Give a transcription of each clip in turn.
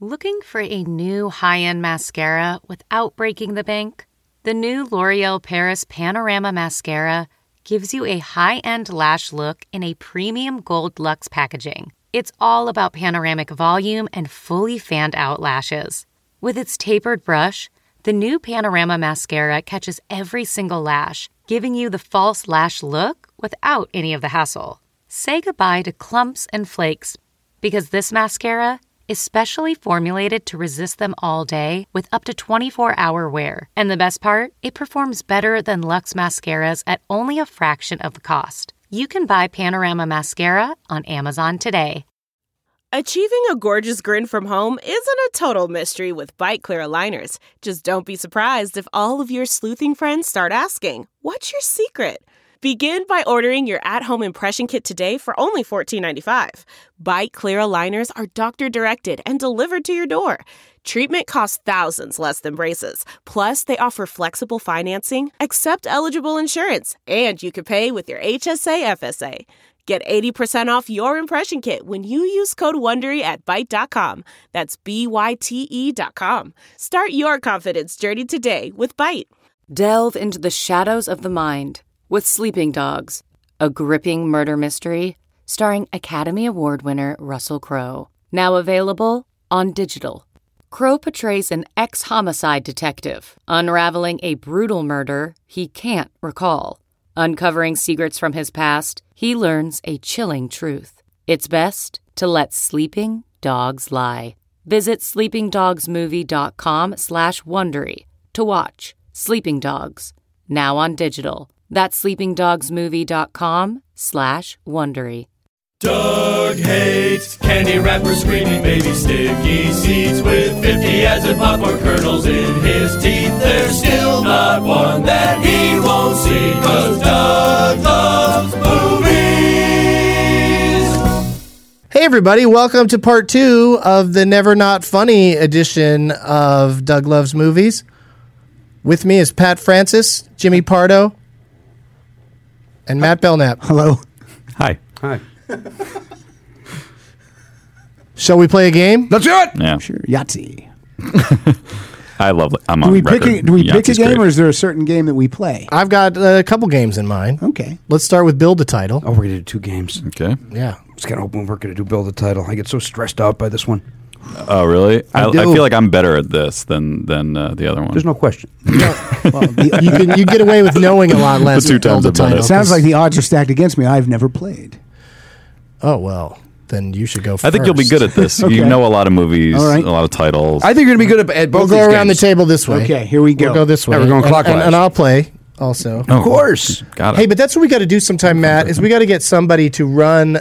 Looking for a new high-end mascara without breaking the bank? The new L'Oreal Paris Panorama Mascara gives you a high-end lash look in a premium gold luxe packaging. It's all about panoramic volume and fully fanned-out lashes. With its tapered brush, the new Panorama Mascara catches every single lash, giving you the false lash look without any of the hassle. Say goodbye to clumps and flakes, because this mascara is specially formulated to resist them all day with up to 24-hour wear. And the best part? It performs better than Luxe mascaras at only a fraction of the cost. You can buy Panorama Mascara on Amazon today. Achieving a gorgeous grin from home isn't a total mystery with Byte Clear aligners. Just don't be surprised if all of your sleuthing friends start asking, "What's your secret?" Begin by ordering your at-home impression kit today for only $14.95. Byte Clear aligners are doctor-directed and delivered to your door. Treatment costs thousands less than braces. Plus, they offer flexible financing, accept eligible insurance, and you can pay with your HSA FSA. Get 80% off your impression kit when you use code WONDERY at Byte.com. That's BYTE.com. Start your confidence journey today with Byte. Delve into the shadows of the mind with Sleeping Dogs, a gripping murder mystery starring Academy Award winner Russell Crowe. Now available on digital. Crowe portrays an ex-homicide detective unraveling a brutal murder he can't recall. Uncovering secrets from his past, he learns a chilling truth. It's best to let sleeping dogs lie. Visit sleepingdogsmovie.com/Wondery to watch Sleeping Dogs, now on digital. That's sleepingdogsmovie.com/Wondery. Doug hates candy wrappers, screaming baby sticky seeds with 50 ads and popcorn kernels in his teeth. There's still not one that he won't see, 'cause Doug loves movies. Hey everybody, welcome to part 2 of the Never Not Funny edition of Doug Loves Movies. With me is Pat Francis, Jimmy Pardo, and Matt Belknap. Hello. Hi. Hi. Shall we play a game? Let's do it. Yeah. Sure. Yahtzee. I love it. I'm Do on we record. pick a game, great. or is there a certain game that we play? I've got a couple games in mind. Okay. Let's start with Build a Title. Oh, we're going to do 2 games. Okay. Yeah. Just kind of hoping we're going to do Build a Title. I get so stressed out by this one. Oh, really? I do. feel like I'm better at this than the other one. There's no question. Well, you get away with knowing a lot less. The 2 with Build times a I've done Title. it. Sounds like the odds are stacked against me. I've never played. Oh, well, then you should go first. I think you'll be good at this. Okay. You know a lot of movies, All right. a lot of titles. I think you're going to be good at both We'll go these around games. the table this way. Okay, here we go. We'll go this way. Yeah, we're going clockwise. And I'll play also. Oh, Of course. Got it. Hey, but that's what we got to do sometime, Matt, is we got to get somebody to run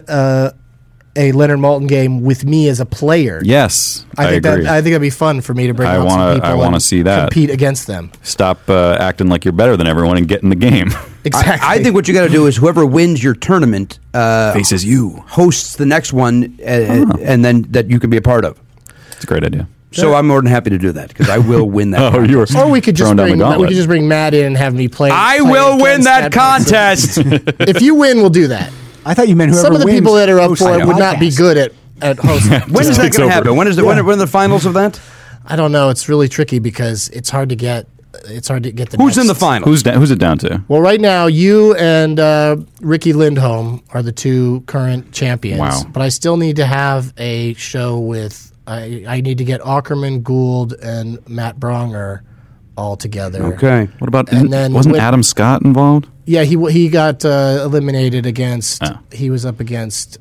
a Leonard Maltin game with me as a player. Yes, I agree. I think that'd be fun for me to bring I out some wanna- people I wanna and see that. compete against them. Stop acting like you're better than everyone and get in the game. Exactly. I think what you got to do is whoever wins your tournament Faces you. hosts the next one, and then that you can be a part of. It's a great idea. So I'm more than happy to do that because I will win that. Oh, you were Or we could just throwing down bring the gauntlet. Matt in and have me play. I play will win against that contest. If you win, we'll do that. I thought you meant whoever Some of the wins people that are up hosts for the it would not be podcast. good at hosting. When is that takes going over. to happen? When are the finals of that? I don't know. It's really tricky because it's hard to get. It's hard to get the. Who's in the next- final? Who's it down to? Well, right now, you and Ricky Lindholm are the 2 current champions. Wow. But I still need to have a show with. I need to get Ackerman, Gould, and Matt Bronger all together. Okay. What about? And then wasn't with- Adam Scott involved? Yeah, he got eliminated against. Oh. He was up against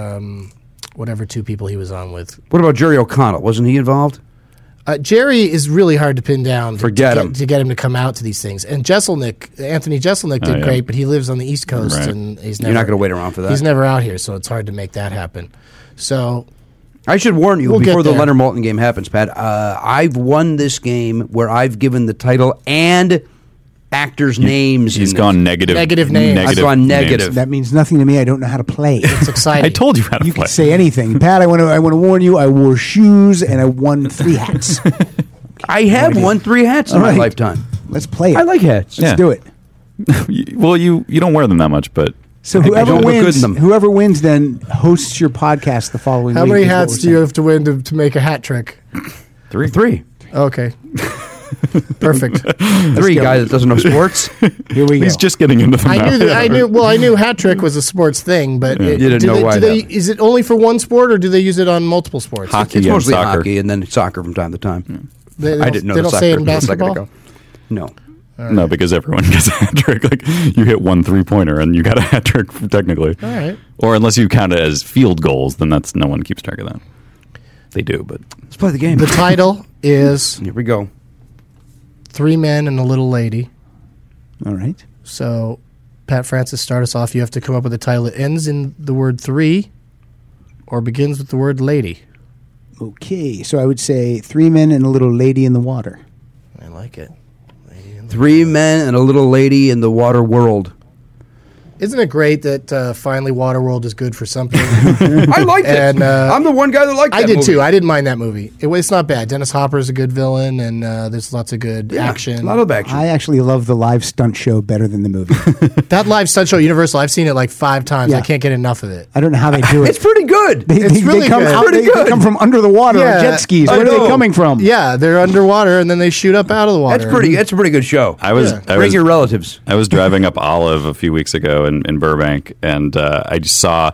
whatever 2 people he was on with. What about Jerry O'Connell? Wasn't he involved? Jerry is really hard to pin down. To get him to come out to these things. And Anthony Jeselnik did yeah. great, but he lives on the East Coast, Right. and he's never. You're not going to wait around for that. He's never out here, so it's hard to make that happen. So I should warn you We'll before get the there. Leonard Maltin game happens, Pat. I've won this game where I've given the title and actors' names. He's in gone it. negative. Negative names. I've gone negative. That means nothing to me. I don't know how to play. it's exciting. I told you how to You play. can say anything. Pat, I want to warn you, I wore shoes and I won 3 hats. I have won 3 hats in All my right. lifetime. Let's play it. I like hats. Let's Yeah. do it. Well, you don't wear them that much, but So I whoever don't look good in them. wins then hosts your podcast the following How week. many is what hats we're do you saying. have to win to make a hat trick? Three. Okay. Perfect. Three guy that doesn't know sports. Here we go. He's just getting into them now. I knew hat trick was a sports thing, but You didn't know why that- is it only for one sport or do they use it on multiple sports? Hockey. It's and mostly soccer. hockey and then soccer from time to time. They I didn't know They the don't say it in soccer a second basketball. ago. No. No, because everyone gets a hat trick. Like you hit 1 3-pointer and you got a hat trick technically. All right. Or unless you count it as field goals, then that's no one keeps track of that. They do, but Let's play the game. The title is Here we go. 3 Men and a Little Lady. All right. So, Pat Francis, start us off. You have to come up with a title that ends in the word 3 or begins with the word lady. Okay. So I would say 3 men and a little lady in the water. I like it. 3 men and a little lady in the water world. Isn't it great that finally Waterworld is good for something? I liked it. And, I'm the one guy that liked that I did movie. too. I didn't mind that movie. It's not bad. Dennis Hopper is a good villain, and there's lots of good action. A lot of action. I actually love the live stunt show better than the movie. That live stunt show, Universal, I've seen it like 5 times. Yeah. I can't get enough of it. I don't know how they do it. It's pretty good. It's really come good. out- Pretty they good. come from under the water Yeah. on jet skis. I Where are know. they coming from? Yeah, they're underwater, and then they shoot up out of the water. That's a pretty good show. I was Bring your relatives. I was driving up Olive a few weeks ago in Burbank, and I just saw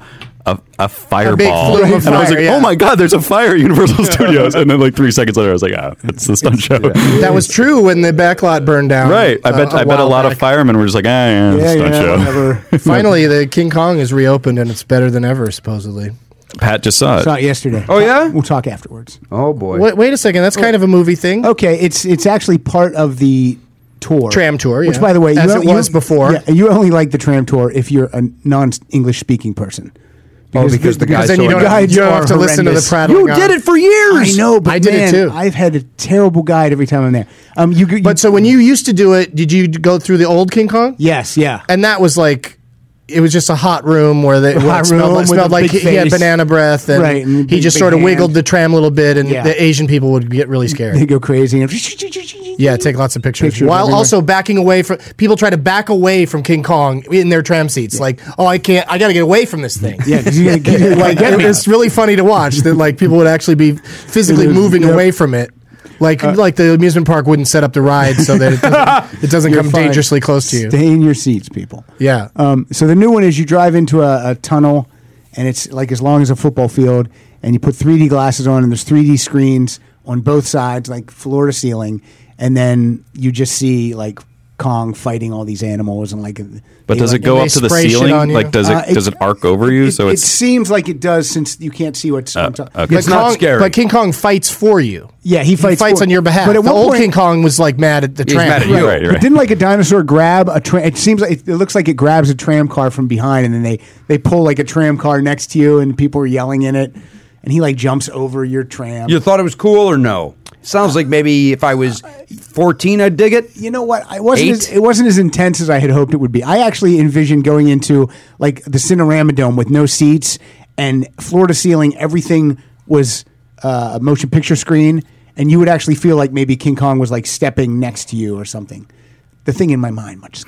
a fireball, flume of and I was fire, like, yeah. "Oh my God, there's a fire at Universal Studios!" And then like 3 seconds later, I was like, "Ah, it's the stunt show." That was true when the backlot burned down. Right. I bet a while lot back. of firemen were just like, stunt show. whatever. Finally, the King Kong is reopened, and it's better than ever, supposedly. Pat just saw it. Saw it yesterday. Oh, yeah? We'll talk afterwards. Oh boy. Wait a second. That's kind of a movie thing. Okay, it's actually part of the tour. Tram tour, Which, yeah. by the way, As it was before. Yeah, you only like the tram tour if you're a non-English speaking person. Because the Because guys then you so don't, guides you don't are have to listen to the horrendous. prattling You on. did it for years. I know, but I did it man, too. I've had a terrible guide every time I'm there. But so when you used to do it, did you go through the old King Kong? yes, yeah. And that was like, it was just a hot room where where hot it smelled, room like, with smelled a like big he had face. banana breath, and Right, and he big, just big sort of hand. wiggled the tram a little bit, and Yeah. the Asian people would get really scared. They go crazy and Yeah, take lots of pictures. Pictures While everywhere. also backing away from people try to back away from King Kong in their tram seats. Like, oh, I can't. I got to get away from this thing. Yeah, 'cause you're gonna Like it's really funny to watch that like people would actually be physically moving away from it. Like the amusement park wouldn't set up the ride so that it doesn't You're come fine. dangerously close to you. Stay in your seats, people. Yeah. So the new one is you drive into a tunnel, and it's like as long as a football field, and you put 3D glasses on, and there's 3D screens on both sides, like floor to ceiling, and then you just see like Kong fighting all these animals, and like. But does it go they up to the spray shit ceiling? on you? Like, does it arc over you? So it it's seems like it does since you can't see what's on top. okay. It's not scary. But King Kong fights for you. Yeah, he fights on your behalf. But at the one old point- King Kong was like mad at the He's tram. mad at you. Right. But didn't like a dinosaur grab a tram? It seems like it looks like it grabs a tram car from behind, and then they pull like a tram car next to you, and people are yelling in it, and he like jumps over your tram. You thought it was cool or no? Sounds like maybe if I was 14, I'd dig it. You know what? It Eight? wasn't as intense as I had hoped it would be. I actually envisioned going into like the Cinerama Dome with no seats and floor to ceiling. Everything was a motion picture screen, and you would actually feel like maybe King Kong was like stepping next to you or something. The thing in my mind, much.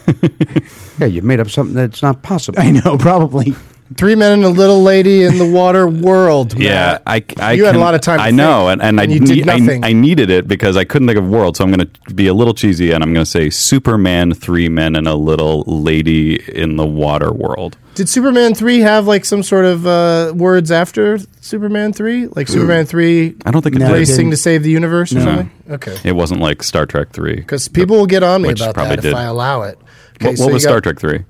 Yeah, you've made up something that's not possible. I know, probably. 3 Men and a Little Lady in the Water World. Yeah, Matt. I You had can- a lot of time to I know, think, and I you did nothing. I needed it because I couldn't think of world, so I'm going to be a little cheesy, and I'm going to say Superman, 3 Men, and a Little Lady in the Water World. Did Superman 3 have like some sort of words after Superman 3? Like Superman 3 I don't think it No, did. it racing didn't. to save the universe or No. something? Okay. It wasn't like Star Trek 3. Because people will get on me Which about probably that did. if I allow it. Okay, What so was you got- Star Trek 3?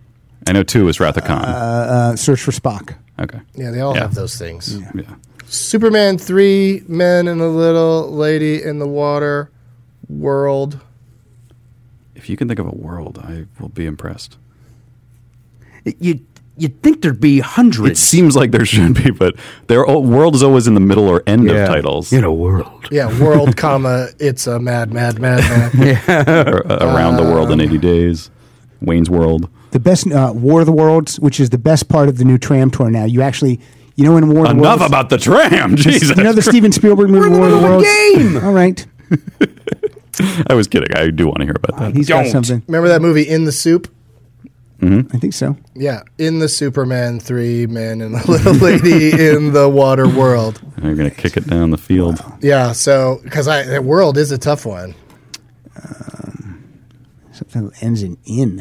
I know 2 was Wrath of Khan. Search for Spock. Okay. Yeah, they all Yeah. have those things. Yeah. Superman 3 Men and a Little Lady in the Water World. If you can think of a world, I will be impressed. You'd think there'd be hundreds. It seems like there should be, but world is always in the middle or end of titles. In a world. Yeah, world, comma, it's a mad. Or, around the world in 80 days. Wayne's World. The best War of the Worlds, which is the best part of the new tram tour now. You actually, in War of the Enough Worlds. about the tram. Jesus. You know the Steven Spielberg movie War of the middle of a Worlds? game. All right. I was kidding. I do want to hear about that. He's got Don't. something. Remember that movie In the Soup? I think so. Yeah, in the Superman 3 men and a little lady in the water world. You're going to kick it down the field. Yeah, so because the world is a tough one. Something that ends in.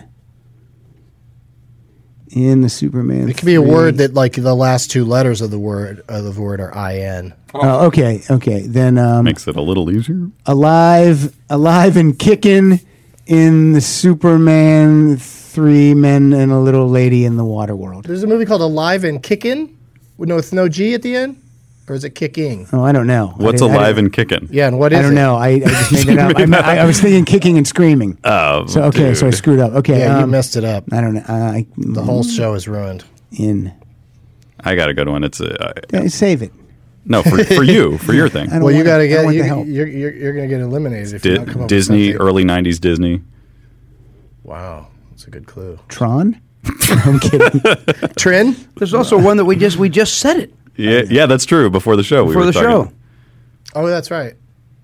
In the Superman. It could be a word that like the last two letters of the word are in. Oh, okay. Then Makes it a little easier. alive and kicking in the Superman 3 men and a little lady in the water world. There's a movie called Alive and Kickin' with no G at the end, or is it Kicking? Oh, I don't know. What's alive and kicking? Yeah, and what is it? I don't know. I just made it up. I was thinking kicking and screaming. Oh, So okay, so I screwed up. Okay, Yeah, you messed it up. I don't know. The whole show is ruined. I got a good one. It's Save it. no for you for your thing. I don't Well, you want got to it. I don't get want the help. you're going to get eliminated if you don't come up Disney, with something. early '90s Disney. Wow, that's a good clue. Tron? I'm kidding. Trin? There's also one that we just said it Yeah, that's true. Before the show, before we were the talking. show. Oh, that's right.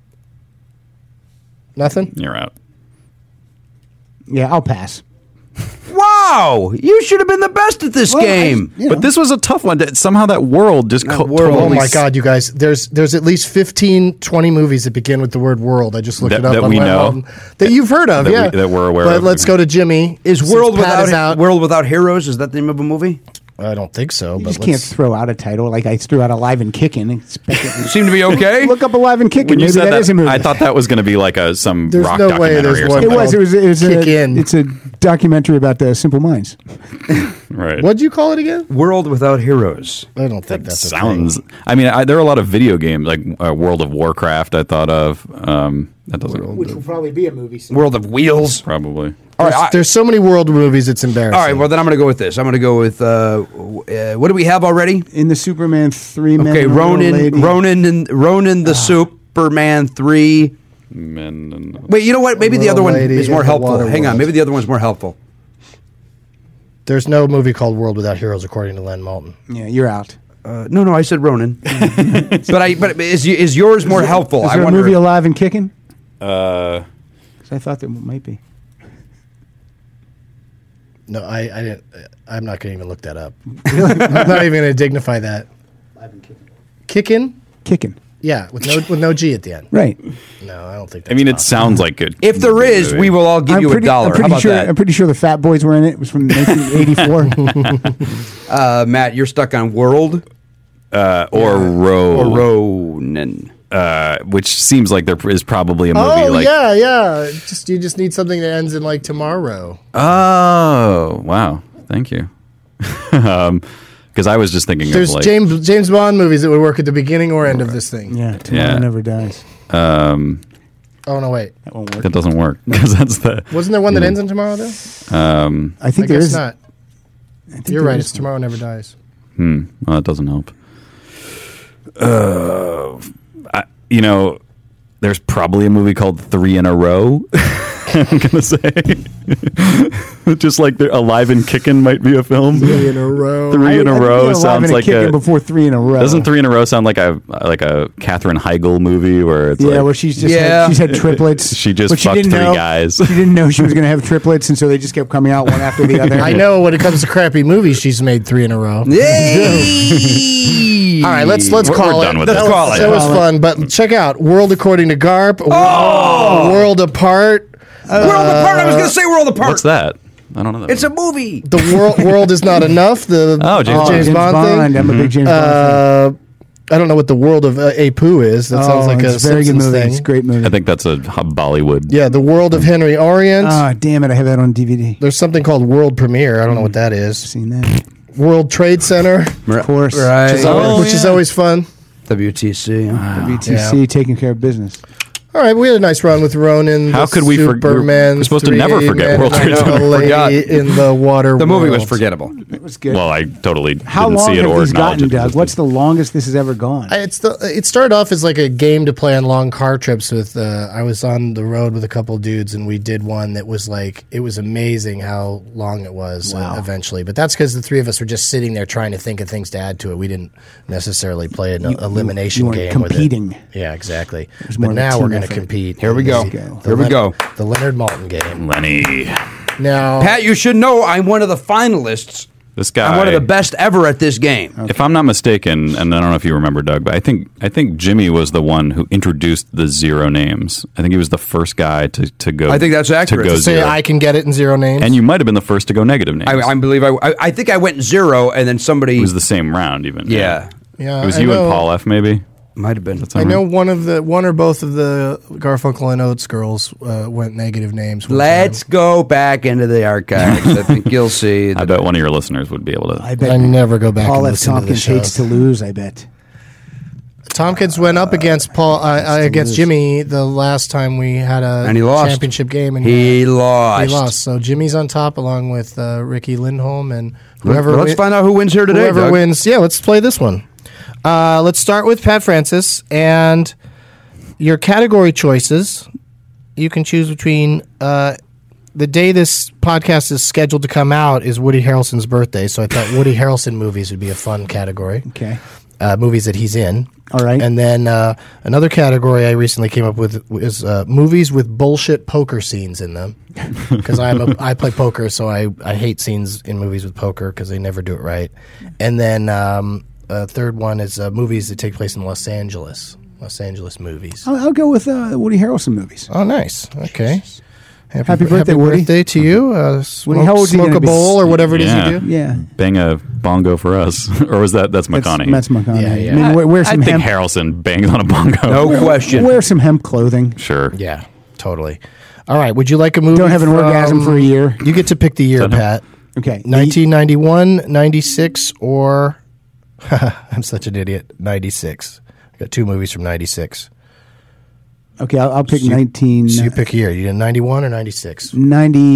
Nothing? You're out. Yeah, I'll pass. Wow, you should have been the best at this game. But this was a tough one. Somehow that world just That world. Oh totally my God, you guys! There's at least 15, 20 movies that begin with the word "world." I just looked That- it up that on we Len know. Walton. That you've heard of, That yeah, that we're aware but of. let's go to Jimmy. Is Since World Pat is out. World Without Heroes? Is that the name of a movie? I don't think so. You But just can't let's- throw out a title like I threw out Alive and Kicking. Expect it- Seem to be okay. Look up Alive and Kicking. When you Maybe said that is a movie. I thought that was going to be like some There's rock no way documentary there's or one. something. it was Kick in. It's a documentary about the Simple Minds. Right. What'd you call it again? World Without Heroes. I don't think that's sounds? A thing. I mean, there are a lot of video games like World of Warcraft. I thought of that doesn't Which will probably be a movie. World of Wheels. probably. All right. There's so many world movies. It's embarrassing. All right. Well, then I'm going to go with this. I'm going to go with what do we have already? In the Superman 3 men. Okay, and a little lady. Ronin the Superman 3. Men and Wait, you know what? Maybe the Little other one lady is in more the helpful. water Hang on. world. Maybe the other one's more helpful. There's no movie called World Without Heroes, according to Len Malton. Yeah, you're out. No, I said Ronin. but is yours more helpful? Is I there a wonder. movie Alive and Kicking? 'Cause 'Cause I thought there might be. No, I didn't. I'm not going to even look that up. I'm not even going to dignify that. Kickin'? Kicking. Yeah, with no G at the end. Right. No, I don't think. That's I mean, it possible. sounds like it. If there is, we will all give you $1. How about sure, that? I'm pretty sure the Fat Boys were in it. It was from 1984. Matt, you're stuck on World or or Ronin. which seems like there is probably a movie Oh like. yeah. You just need something that ends in like tomorrow. Oh wow! Thank you. Because I was just thinking There's of like James Bond movies that would work at the beginning or end of this thing. yeah, Tomorrow Yeah. Never Dies. Oh no, wait. That won't work. that doesn't work because that's the. Wasn't there one that ends in tomorrow though? I think I there guess is. not. I think You're there right. is It's Tomorrow Never Dies. Well, that doesn't help. There's probably a movie called 3 in a Row. I'm gonna say, just like Alive and Kickin' might be a film. 3 in a row. 3 in a I think row they're sounds Alive like and Kicking a. before 3 in a row. Doesn't 3 in a Row sound like a Katherine Heigl movie where it's Yeah, like where she's just Yeah. she's had triplets. She just but fucked didn't 3 know- guys. She didn't know she was going to have triplets, and so they just kept coming out one after the other. I know when it comes to crappy movies, she's made 3 in a row. Yay! All right, let's We're call done it. with That this. was- Call it. That was fun, but check out World According to Garp. World Apart. World Apart. I was going to say World Apart. What's that? I don't know that. It's one. a movie. The world is not enough. The James Bond thing. I'm a big James Bond fan. I don't know what the world of Apu is. That sounds like a it's a very good Simpsons movie. thing. It's a great movie. I think that's a Bollywood. Yeah, the world of Henry Orient. Ah, damn it! I have that on DVD. There's something called World Premiere. I don't know what that is. Seen that? World Trade Center, Of course. Right. which is always fun. WTC. WTC taking care of business. All right, we had a nice run with Ronin. How the could we forget- Superman? we're supposed to never 3 forget men World Trade and a Center. lady Forgot. in the water. The movie was world. forgettable. It was good. Well, I totally How didn't long see it have or these acknowledge gotten, it. Doug? What's the longest this has ever gone? It started off as like a game to play on long car trips with. I was on the road with a couple dudes, and we did one that was like it was amazing how long it was eventually. But that's because the three of us were just sitting there trying to think of things to add to it. We didn't necessarily play an elimination you weren't game competing. with it. Yeah, exactly. more But of a now team we're going to effort. compete. Here we go. Here we go. The Leonard Maltin game. Lenny. Now, Pat, you should know I'm one of the finalists. This guy, I'm one of the best ever at this game. If I'm not mistaken, and I don't know if you remember, Doug, but I think Jimmy was the one who introduced the 0 names. I think he was the first guy to go. I think that's accurate. To go To say 0. I can get it in 0 names. And you might have been the first to go negative names. I believe I think I went 0, and then somebody. It was the same round, even. Yeah. Yeah, It was I you know. and Paul F. Maybe. Might have been. I know one or both of the Garfunkel and Oates girls went negative names. one Let's time. go back into the archives. I think you'll see. I bet one of your listeners would be able to. I bet I never go back Paul and F. listen to the Tompkins hates shows. to lose, I bet. Tompkins went up against against Jimmy the last time we had a And he lost. championship game, and He lost. He lost. So Jimmy's on top along with Ricky Lindholm and whoever. Let's find out who wins here today. Whoever Doug. wins, yeah. Let's play this one. Let's start with Pat Francis and your category choices. You can choose between the day this podcast is scheduled to come out is Woody Harrelson's birthday, so I thought Woody Harrelson movies would be a fun category. Okay. Movies that he's in. All right. And then another category I recently came up with is movies with bullshit poker scenes in them. Because I play poker, so I hate scenes in movies with poker because they never do it right. And then third one is movies that take place in Los Angeles movies. I'll go with Woody Harrelson movies. Oh, nice. Okay. Happy birthday, Woody. Birthday to you. Woody, how old is he smoke gonna a be? bowl or whatever it is Yeah. you do. Yeah. Bang a bongo for us. Or was that's McConaughey? That's McConaughey. Yeah, yeah. I mean, wear I some think hemp. Harrelson bangs on a bongo. No question. Wear some hemp clothing. Sure. Yeah, totally. All right. Would you like a movie? Don't have an from- orgasm for a year. You get to pick the year, Is that Pat. Okay. 1991, 96, or I'm such an idiot. 96. I got 2 movies from 96. Okay, I'll pick So you 1991. So you pick a year. You did 91 or 96? All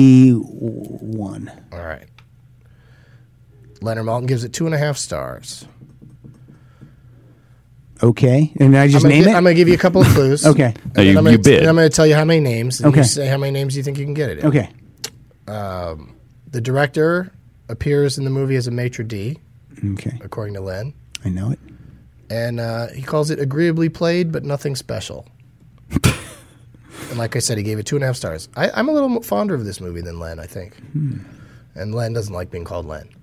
right. Leonard Maltin gives it 2.5 stars. Okay. And I just name it? I'm going to give you a couple of clues. Okay. No, you- I'm you bid. And I'm going to tell you how many names. And Okay. You say how many names you think you can get it in. Okay. The director appears in the movie as a maitre d', Okay. according to Len. I know it. And he calls it agreeably played, but nothing special. And like I said, he gave it 2.5 stars. I'm a little fonder of this movie than Len, I think. And Len doesn't like being called Len.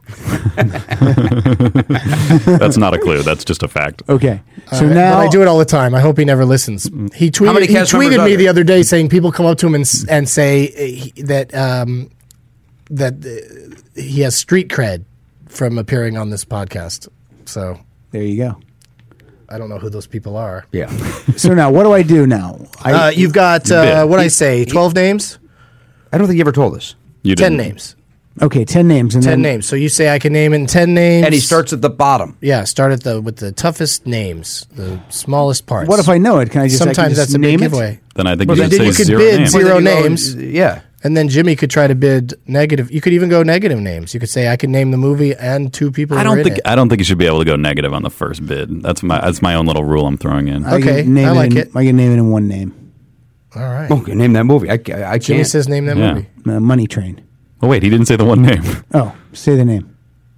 That's not a clue. That's just a fact. Okay. So But now I do it all the time. I hope he never listens. He How many tweeted, cast members me are the there? other day saying people come up to him and say that he has street cred from appearing on this podcast. So there you go. I don't know who those people are. Yeah. So now what do I do now? You've got, bid. what I say, 12 names? I don't think you ever told us. You 10 didn't. names. Okay, 10 names. And 10 then, names. So you say I can name in 10 names. And he starts at the bottom. Yeah, start with the toughest names, the smallest parts. What if I know it? Can I just I can Sometimes just that's a big name it? giveaway. Then I think Well, you then should say you could 0 bid names. zero Well, then you go- names. Yeah. And then Jimmy could try to bid negative. You could even go negative names. You could say I can name the movie and 2 people. I who are don't in think it. I don't think you should be able to go negative on the first bid. That's my own little rule I'm throwing in. I Okay, can name I like it. I can name it in one name. All right. Okay, name that movie. I Jimmy can't. says name that Yeah. movie. Money Train. Oh wait, he didn't say the one name. Oh, say the name.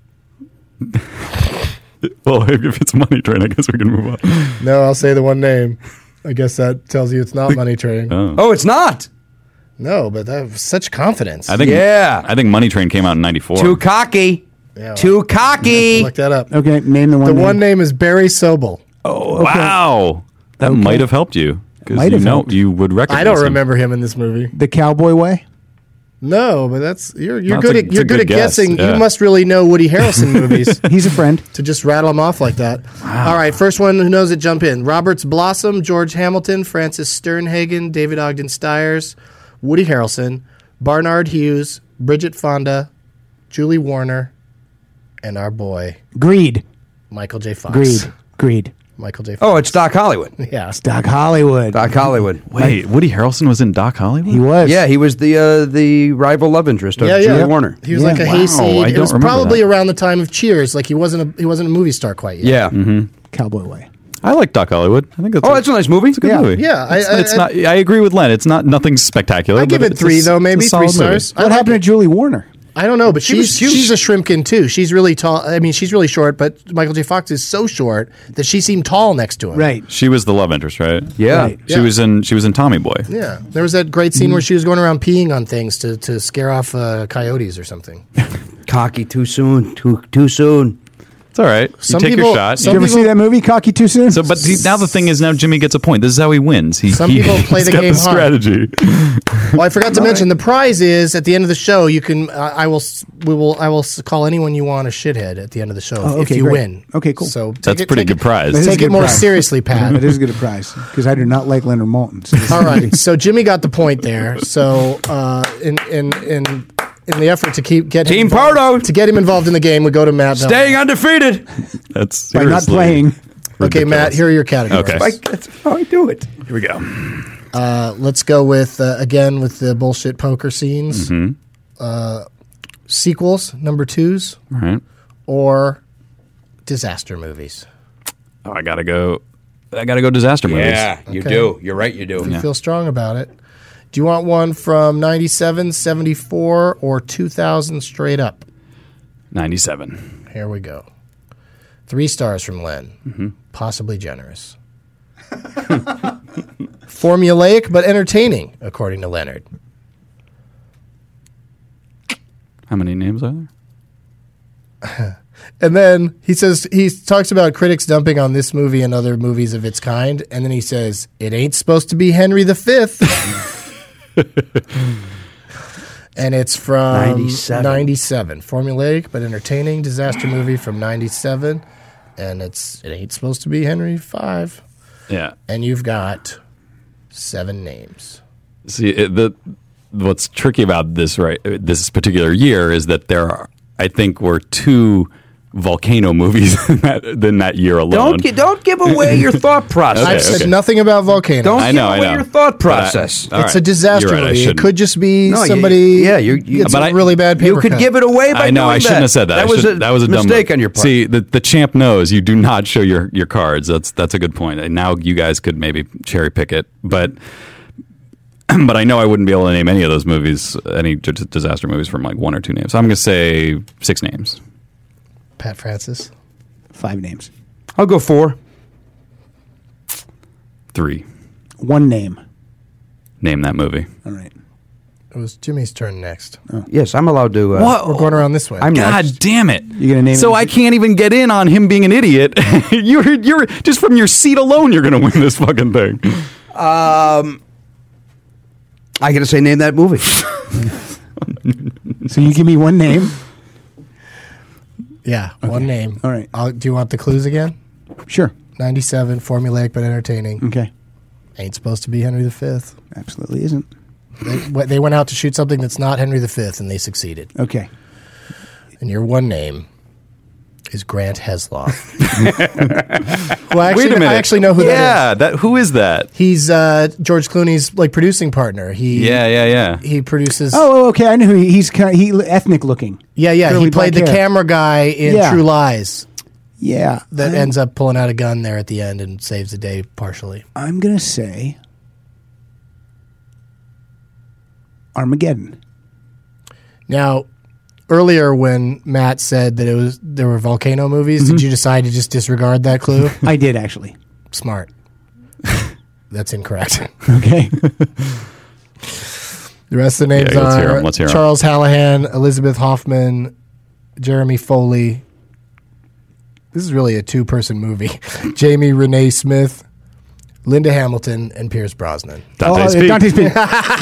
Well, if it's Money Train, I guess we can move on. No, I'll say the one name. I guess that tells you it's not Money Train. Oh, it's not. No, but that was such confidence. I think Yeah. I think Money Train came out in '94. Too cocky. Yeah, Too cocky. look that up. Okay, name the one The name. one name is Barry Sobel. Wow, that might have helped you because Might you have know helped. you would recognize. I don't him. remember him in this movie. The Cowboy Way. No, but that's you're No, good it's at a you're good good at guess, guessing. yeah. You must really know Woody Harrelson movies He's a friend. to just rattle them off like that. All right, first one who knows it, jump in. Roberts Blossom, George Hamilton, Francis Sternhagen, David Ogden Stiers, Woody Harrelson, Barnard Hughes, Bridget Fonda, Julie Warner, and our boy Greed. Michael J. Fox. Greed. Michael J. Fox. Oh, it's Doc Hollywood. Yeah. Doc Hollywood. Doc Hollywood. Wait, Woody Harrelson was in Doc Hollywood. He was. Yeah, he was the rival love interest of Julie Warner. He was Yeah. like a Wow, hayseed. I It don't was remember probably that. around the time of Cheers. Like he wasn't a movie star quite yet. Yeah. Cowboy Way. I like Doc Hollywood. I think that's Oh, that's a nice movie. it's a good Yeah. movie. Yeah, it's not. I agree with Len. It's not nothing spectacular. I give but it it's a 3 though, maybe it's a 3 solid movie. stars. What happened to Julie Warner? I don't know, but She was cute. she's a shrimpkin too. She's really tall. I mean, she's really short, but Michael J. Fox is so short that she seemed tall next to him. Right. She was the love interest, right? Yeah. Right. She was in Tommy Boy. Yeah. There was that great scene where she was going around peeing on things to scare off coyotes or something. Cocky too soon. Too soon. It's all right. Some you take people- your shot. some Did you ever people- see that movie, Cocky Too Soon? So, but now the thing is, now Jimmy gets a point. This is how he wins. Some people play he's the got game the hard. strategy. Well, I forgot to mention the prize is at the end of the show. You can I will call anyone you want a shithead at the end of the show Oh, if okay, you great. win. Okay, cool. So That's a pretty good prize. That is a Take it good more prize. seriously, Pat. That is a good prize because I do not like Leonard Maltin. So this is All right, so Jimmy got the point there. So in the effort to get him Team involved, Pardo. to get him involved in the game, we go to Matt. Staying undefeated. That's by not seriously playing. Okay, Matt. ridiculous. Here are your categories. Okay. That's how I do it. Here we go. Let's go with again with the bullshit poker scenes. Sequels, number 2s, All right. or disaster movies. Oh, I gotta go disaster movies. Yeah, you Okay. do. You're right, you do. You feel strong about it. Do you want one from 97, 74, or 2000 straight up? 97. Here we go. 3 stars from Len. Possibly generous. Formulaic but entertaining, according to Leonard. How many names are there? And then he talks about critics dumping on this movie and other movies of its kind. And then he says, it ain't supposed to be Henry V. And it's from 97. Formulaic but entertaining disaster movie from 97. And it ain't supposed to be Henry V. Yeah. And you've got 7 names. See, what's tricky about this this particular year is that I think were 2 volcano movies in that year alone. Don't give away your thought process. Okay, I've said okay. nothing about volcanoes. Don't I give know, I away know. your thought But process. all It's right. a disaster You're right, I movie. It shouldn't. could just be No, somebody you gets but a I- really bad paper You could cut. give it away by I know. doing I shouldn't that. have said that. That was a dumb mistake move. on your part. See, the champ knows you do not show your cards. That's a good point. And now you guys could maybe cherry pick it, but I know I wouldn't be able to name any of those movies, any disaster movies, from like 1 or 2 names. So I'm going to say 6 names. Pat Francis. 5 names. I'll go 4. 3. 1 name. Name that movie. All right. It was Jimmy's turn next. Yes, I'm allowed to. We're going around this way. I'm God next. damn it! You're gonna name So it- I can't even get in on him being an idiot. you're just from your seat alone, you're going to win this fucking thing. I got to say, name that movie. So you give me 1 name. Yeah, 1 name. All right. Do you want the clues again? Sure. 97, formulaic but entertaining. Okay. Ain't supposed to be Henry V. Absolutely isn't. They went out to shoot something that's not Henry V, and they succeeded. Okay. And your 1 name is Grant Heslov. Who Wait a minute. I actually know who that is. Yeah, who is that? He's George Clooney's like producing partner. Yeah. He produces. Oh, okay. I know who he ethnic looking. yeah. curly He played the black hair. camera guy in Yeah. True Lies. Yeah. That ends up pulling out a gun there at the end and saves the day partially. I'm gonna say Armageddon. Now, earlier when Matt said that there were volcano movies, did you decide to just disregard that clue? I did actually. Smart. That's incorrect. Okay. The rest of the names Yeah, let's hear are 'em, let's hear 'em. Charles Hallahan, Elizabeth Hoffman, Jeremy Foley. This is really a 2-person movie. Jamie Renee Smith, Linda Hamilton, and Pierce Brosnan. Dante's Peak. Dante's Peak.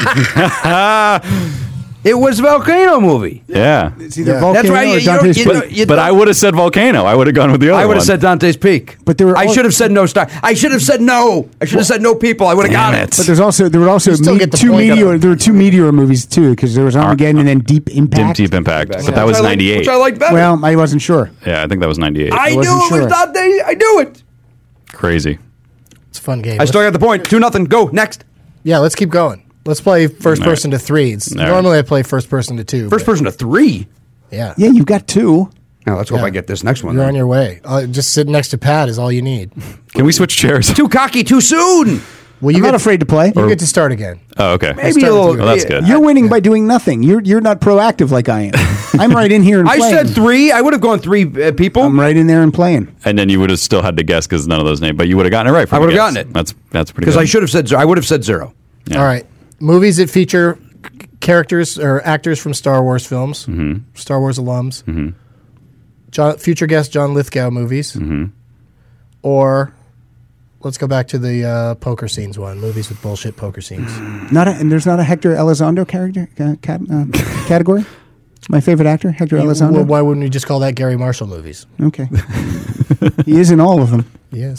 It was a volcano movie. Yeah. It's either Yeah. Volcano That's right. or You Dante's don't- Peak. But I would have said volcano. I would have gone with the other one. I would have said Dante's Peak. But there were I all- should have said no star. I should have said no. I should have said no people. I would have got Damn it. it. But there were also still get the 2 point. meteor. There were 2 meteor movies too, because there was Armageddon and then Deep Impact. Deep Impact. But that was Which I like- 98. Which I like better. Well, I wasn't sure. Yeah, I think that was 98. I knew wasn't it sure. was Dante. I knew it. Crazy. It's a fun game. I still got the point. 2-0. Go next. Yeah, let's keep going. Let's play first person to 3. All right. Normally I play first person to 2. First but- person to 3. Yeah. Yeah, you've got 2. Now let's hope Yeah. I get this next one. You're then. on your way. Just sitting next to Pat is all you need. Can we switch chairs? Too cocky, too soon. Well, I'm not afraid to play. You get to start again. Oh, okay. Maybe a little. Well, that's good. You're winning by doing nothing. You're not proactive like I am. I'm right in here and I playing. said 3. I would have gone 3 people. I'm right in there and playing. And then you would have still had to guess because none of those names, but you would have gotten it right. From I would the have guess. gotten it. That's pretty. Because good. I should have said 0. I would have said 0. Yeah. All right. Movies that feature characters or actors from Star Wars films, Star Wars alums, future guest John Lithgow movies, or let's go back to the poker scenes one, movies with bullshit poker scenes. And there's not a Hector Elizondo character category. My favorite actor, Hector Elizondo. Well, why wouldn't we just call that Gary Marshall movies? Okay, he is in all of them. Yes.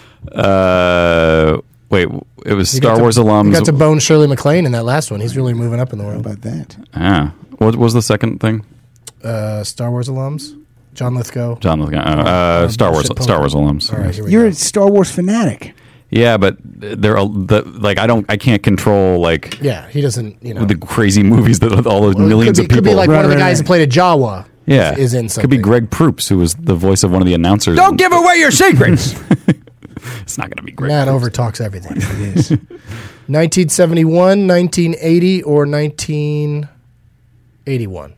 Wait, it was Star Wars alums. You got to bone Shirley MacLaine in that last one. He's really moving up in the world. How about that? Ah, what was the second thing? Star Wars alums, John Lithgow. John Lithgow. Star Wars alums. All right, here we You're go. a Star Wars fanatic. Yeah, but they're I can't control Yeah, he doesn't. the crazy movies that all those millions of people. Could be like one of the Right, guys right. who played a Jawa. yeah, is in something. Could be Greg Proops, who was the voice of one of the announcers. Don't give away your secrets. It's not going to be Greg. Matt Proops. overtalks everything. It is. 1971, 1980, or 1981.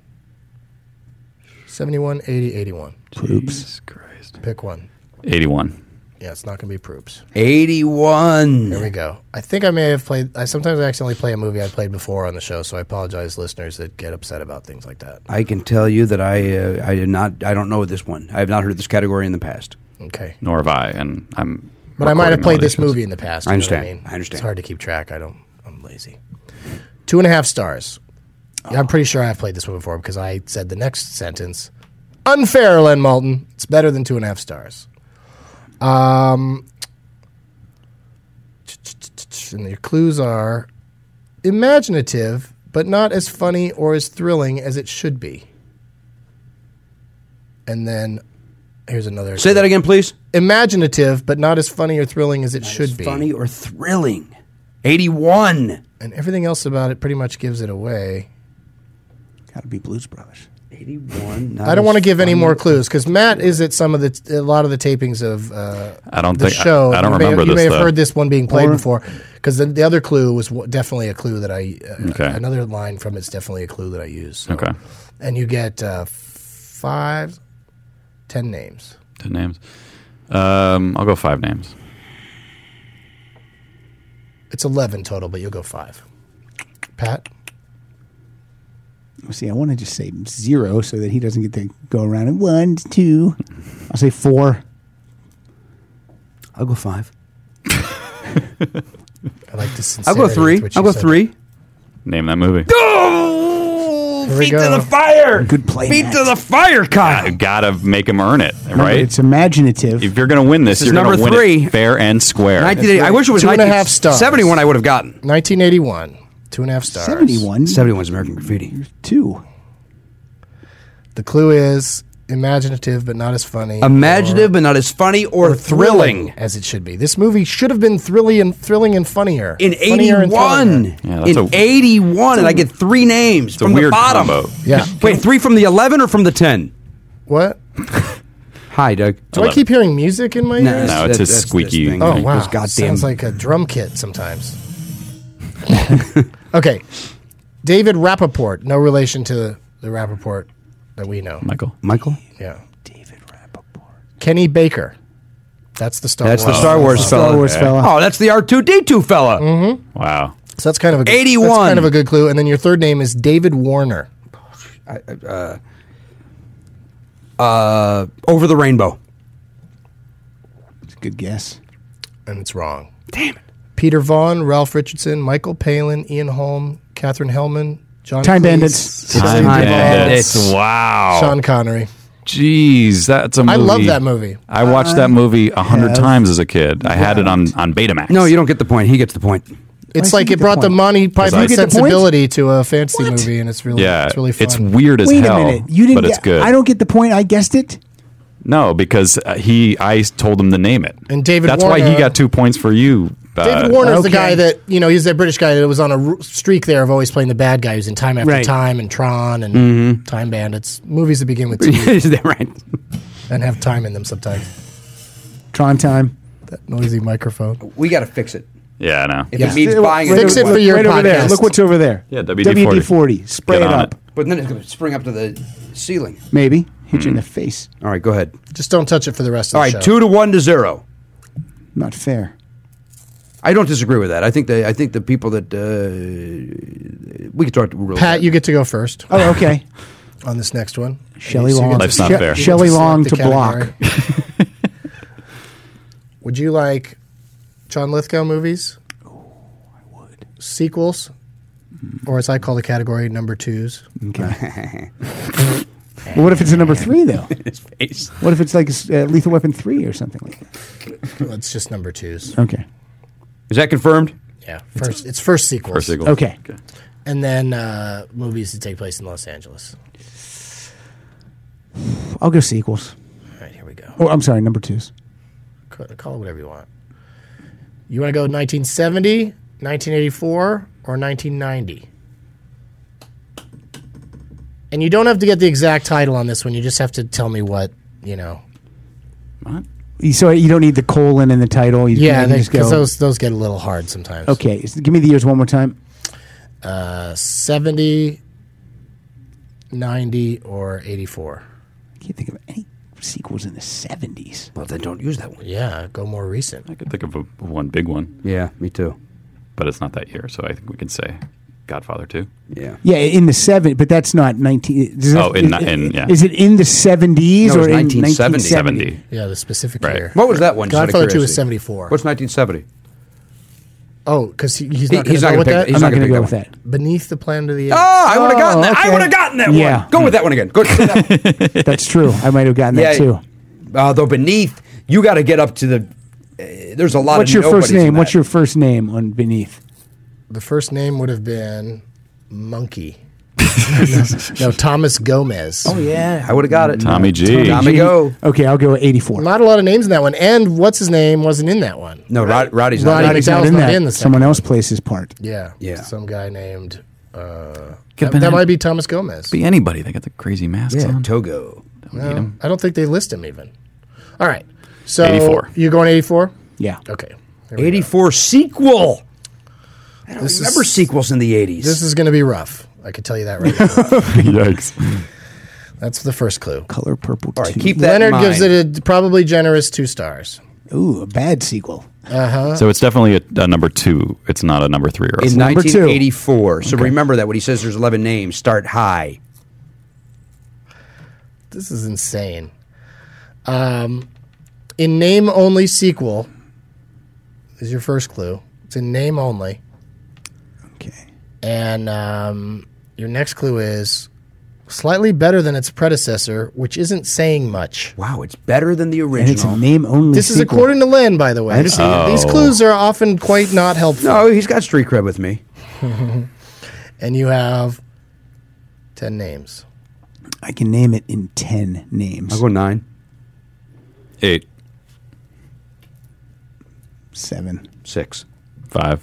71, 80, 81. Jesus Christ. Pick one. 81. Yeah, it's not going to be Proops. 81. There we go. I think I may have played. Sometimes I accidentally play a movie I played before on the show, so I apologize, listeners, that get upset about things like that. I can tell you that I don't know this one. I have not heard this category in the past. Okay. Nor have I, and I'm. But I might have recording played all this these shows. movie in the past. I you know what understand. I understand. It's hard to keep track. I'm lazy. 2.5 stars. I'm pretty sure I've played this one before because I said the next sentence. Unfair, Len Moulton. It's better than 2.5 stars. And your clues are imaginative, but not as funny or as thrilling as it should be. And then here's another. Say that again, please. Imaginative, but not as funny or thrilling as it should be. Funny or thrilling. 81. And everything else about it pretty much gives it away. Got to be Blues Brothers. 81. I don't want to give any more clues because Matt is at a lot of the tapings of I don't the think show. I don't You may- remember You this. may have though. heard this one being played before because the other clue was definitely a clue that I. Okay. Another line from it's definitely a clue that I use. So. Okay. And you get 10 names. 10 names. I'll go 5 names. It's 11 total, but you'll go 5. Pat? See, I want to just say 0 so that he doesn't get to go around and 1, 2. I'll say 4. I'll go 5. I like the sincerity. I'll go 3. with which I'll you go said 3. Name that movie. Oh, Here we feet go. to the fire. Good play, Feet Matt. to the fire, Kyle. Gotta make him earn it, right? It's imaginative. If you're gonna win this, This is you're gonna number win 3. it fair and square. 1980. I wish it was 2.5 stars. 71 I would have gotten. 1981. 2.5 stars. 71. 71 is American Graffiti. 2. The clue is imaginative, but not as funny. Imaginative, but not as funny or thrilling. as it should be. This movie should have been thrilling and funnier. In Funnier and 81. thrillinger. Yeah, that's In 81, and I get 3 names a from the weird bottom. combo. Yeah. Wait, 3 from the 11 or from the 10? What? Hi, Doug. Do I keep hearing music in my ears? No, it's his that's squeaky this thing. Oh, wow. This goddamn. Sounds like a drum kit sometimes. Okay. David Rappaport. No relation to the Rappaport that we know. Michael. Michael? Yeah. David Rappaport. Kenny Baker. That's the Star That's Wars. the Star Wars fella. Star Wars fella. Oh, that's the R2D2 fella. Wow. So that's kind of a good, 81. That's kind of a good clue. And then your third name is David Warner. Over the Rainbow. It's a good guess. And it's wrong. Damn it. Peter Vaughn, Ralph Richardson, Michael Palin, Ian Holm, Catherine Hellman, John Time Cleese, Bandits. Time Time Bandits. Bandits. Wow. Sean Connery. Jeez, that's a movie. I love that movie. I watched that movie 100 times as a kid. I had it on Betamax. No, you don't get the point. He gets the point. It's Why like should you it get brought the the point? Monty Python you get the point? sensibility to a fantasy movie, and it's really, Yeah, it's really fun. it's weird as Wait hell. a minute. You didn't but it's get, good. I don't get the point. I guessed it. No, because I told him to name it. And David That's why he Warner- got 2 points for you. David Warner's the okay. guy that, he's that British guy that was on a streak there of always playing the bad guy who's in Time After Right. Time and Tron and Time Bandits. Movies that begin with T Is that right? and have time in them sometimes. Tron time. That noisy microphone. We got to fix it. Yeah, I know. If it means buying Fix a it new for one. your right over there. podcast. Look what's over there. Yeah, WD-40. WD-40. Spray Get it on up. But then it's going to spring up to the ceiling. Maybe hit you in the face. All right, go ahead. Just don't touch it for the rest of All the right, show. 2-1-0. Not fair. I don't disagree with that. I think the people that we could talk to rules. Pat, you get to go first Oh, okay. on this next one. Shelley So you Long. get to Life's not select- fair. you get Shelley to select Long the to block. category. Would you like John Lithgow movies? Oh, I would. Sequels? Or as I call the category, number twos? Okay. Well, what if it's a number 3 though? His face. What if it's like Lethal Weapon 3 or something like that? Well, it's just number twos. Okay. Is that confirmed? Yeah, it's first sequels. First sequel. Okay. And then movies that take place in Los Angeles. I'll go sequels. All right, here we go. Oh, I'm sorry, number 2s. Call it whatever you want. You want to go 1970, 1984, or 1990? And you don't have to get the exact title on this one. You just have to tell me what, you know. What? So you don't need the colon in the title. You Yeah, can just go. because those get a little hard sometimes. Okay, give me the years one more time. 70, 90, or 84. I can't think of any sequels in the 70s. Well, then don't use that one. Yeah, go more recent. I could think of one big one, Yeah, me too. but it's not that year, so I think we can say Godfather 2. Yeah. Yeah, in the 70s, but that's not 19. Oh, yeah. Is it in the 70s No, or it's in 1970. 70. Yeah, the specific Right. year. What was that one? just out of Godfather 2 is curiosity? 74. What's 1970? Oh, because he's not going He's to not go gonna with pick- that? he's I'm not not going to gonna go pick with that that. Beneath the Planet of the Apes. Oh, I would have gotten that. I okay. would have gotten that Yeah. one. Go with that one again. Go with that one. That's true. I might have gotten that too. Though beneath, you got to get up to the. There's a lot What's of your nobodies first in name? that. What's your first name on Beneath? The first name would have been Monkey. No, Thomas Gomez. Oh yeah, I would have got it. Tommy G. Tommy go. Okay, I'll go 84. Not a lot of names in that one. And what's his name wasn't in that one. No, Roddy's not. Roddy in it. Roddy's not McDowell's in not that. in the second Someone else plays his part. Yeah. Yeah. Some guy named. Could've That, been that any- might be Thomas Gomez. Be anybody. They got the crazy masks Yeah, on. Togo. Don't need 'em. I don't think they list him even. All right. So 84. You're going 84? Yeah. Okay. Here we go. 84 sequel. I don't This remember is- sequels in the 80s. This is going to be rough. I can tell you that right now. Yikes. That's the first clue. Color Purple All right, 2. keep that in Leonard mind. gives it a probably generous 2 stars. Ooh, a bad sequel. So it's definitely a number 2. It's not a number 3 or a in 4. number 2. 1984. So remember that when he says there's 11 names, start high. This is insane. In name only sequel is your first clue. It's in name only. Okay. And your next clue is slightly better than its predecessor, which isn't saying much. Wow, it's better than the And original. it's a name only This is sequel. according to Len, by the way. understand. These clues are often quite not helpful. No, he's got street cred with me. And you have 10 names. I can name it in 10 names. I'll go 9. 8, 7, 6. 5.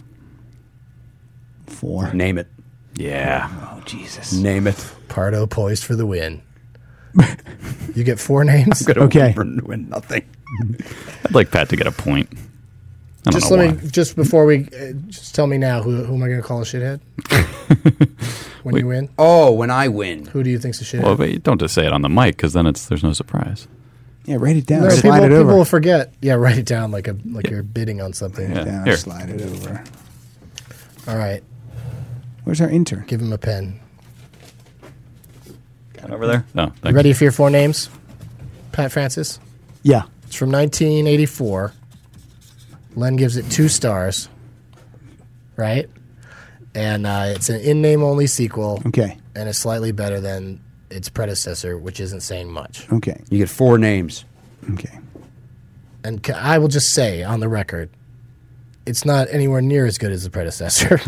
4. Name it. Yeah. Oh, Jesus. Name it. Pardo poised for the win. You get 4 names. Gonna Okay. win nothing. I'd like Pat to get a point. I don't Just know let why. me. Just before we, just tell me now. Who am I going to call a shithead? When you win, Oh, when I win. who do you think's a shithead? Well, but you don't just say it on the mic because then there's no surprise. Yeah, write it down. No, Slide it people over. will forget. Yeah, write it down like you're bidding on something. Yeah. Down, Here. slide it over. All right, Where's our intern? give him a pen. Over there? No. You Thank ready for your 4 names? Pat Francis. Yeah. It's from 1984. Len gives it 2 stars. Right, and it's an in-name only sequel. Okay. And it's slightly better than its predecessor, which isn't saying much. Okay. You get 4 names. Okay. And I will just say on the record, it's not anywhere near as good as the predecessor.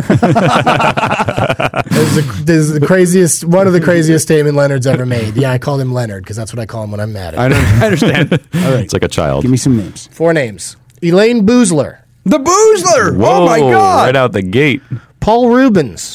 This is the craziest, one of the craziest statement Leonard's ever made. Yeah, I called him Leonard because that's what I call him when I'm mad at him. I understand. All right. It's like a child. Give me some names. 4 names. Elaine Boozler, The Boozler! Whoa, Oh my God! Right out the gate. Paul Rubens,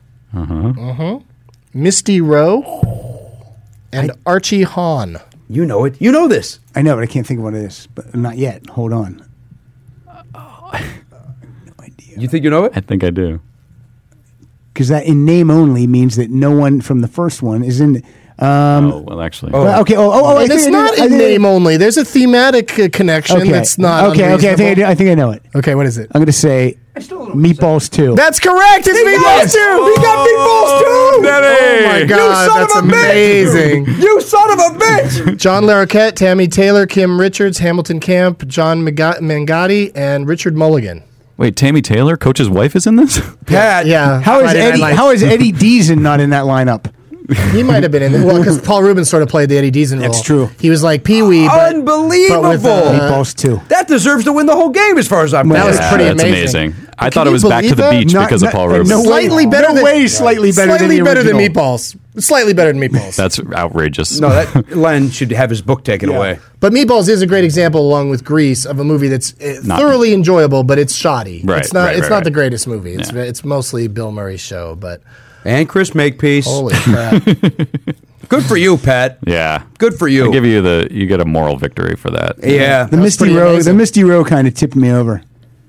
Misty Rowe, and Archie Hahn. You know it. You know this. I know, but I can't think of what it is. But not yet. Hold on. idea. You think you know it? I think I do. Because that in name only means that no one from the first one is in. Oh, well, actually. Well, okay. I And it's think I not know- I in think I- name only. There's a thematic connection Okay. that's not Okay. unreasonable. I think I know it. Okay, what is it? I'm going to say Meatballs 2. That's correct. It's Meatballs 2. We got Meatballs 2. Oh my God, son that's of a bitch! amazing. You son of a bitch! John Larroquette, Tammy Taylor, Kim Richards, Hamilton Camp, John Mangotti, and Richard Mulligan. Wait, Tammy Taylor, Coach's wife, is in this? Pat. Yeah. How is Friday Night Eddie? Lights. How is Eddie Deason not in that lineup? He might have been in it. Well, because Paul Rubens sort of played the Eddie Deason role. That's true. He was like Pee Wee. But Unbelievable. with, Meatballs 2. That deserves to win the whole game, as far as I'm That was concerned. pretty that's amazing. I Can thought it you was Back to believe the that? Beach Not- because of not- Paul no Rubens. way. Slightly better No than way slightly better than the original. Meatballs. Slightly better than Meatballs. That's outrageous. No, that Len should have his book taken away. But Meatballs is a great example, along with Grease, of a movie that's Not- thoroughly enjoyable, but it's shoddy. Right, It's not. right, it's right, not right. the greatest movie. It's Yeah. it's mostly Bill Murray's show. But And Chris Makepeace. holy crap! Good for you, Pat. Yeah. Good for you. I give you you get a moral victory for that. Yeah. The was pretty The amazing. Misty Row kind of tipped me over.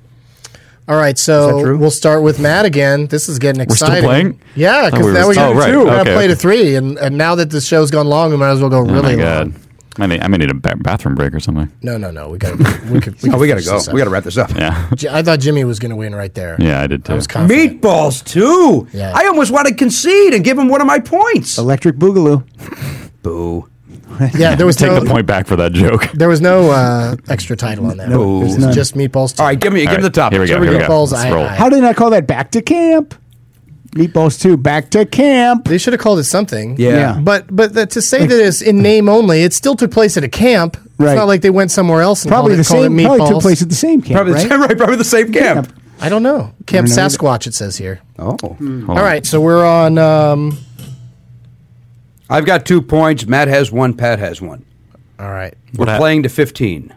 All right, Is so that true? we'll start with Matt again. This is getting We're still exciting. playing? Yeah, I thought because we now were- we got oh, right. two. We're gonna Okay. play to 3, and now that the show's gone long, we might as well go Oh my really God. long. I may need a bathroom break or something. No, we got. We could Oh, we got to finish go. this up. We got to wrap this up. Yeah. I thought Jimmy was going to win right there. Yeah, I did too. I was confident. Meatballs, too. Yeah. I almost want to concede and give him one of my points. Electric Boogaloo. Boo. Yeah, there was Take no the point back for that joke. There was no extra title on that. No, there's It's none. just Meatballs. All right, give me All the right, top. here we go. Here we Here go. we go. Meatballs, Let's I- roll. I- How did I call that? Back to Camp. Meatballs 2. Back to Camp. They should have called it something. Yeah. But to say that it's in name only, it still took place at a camp. Right. It's not like they went somewhere else and Probably the called it same. Meatballs. Probably took place at the same camp, Probably, right? probably the same camp. I don't know. Camp I don't know either. Sasquatch, it says here. Oh. Hold All on. right, so we're on. I've got 2 points. Matt has 1. Pat has 1. All right. We're playing to 15.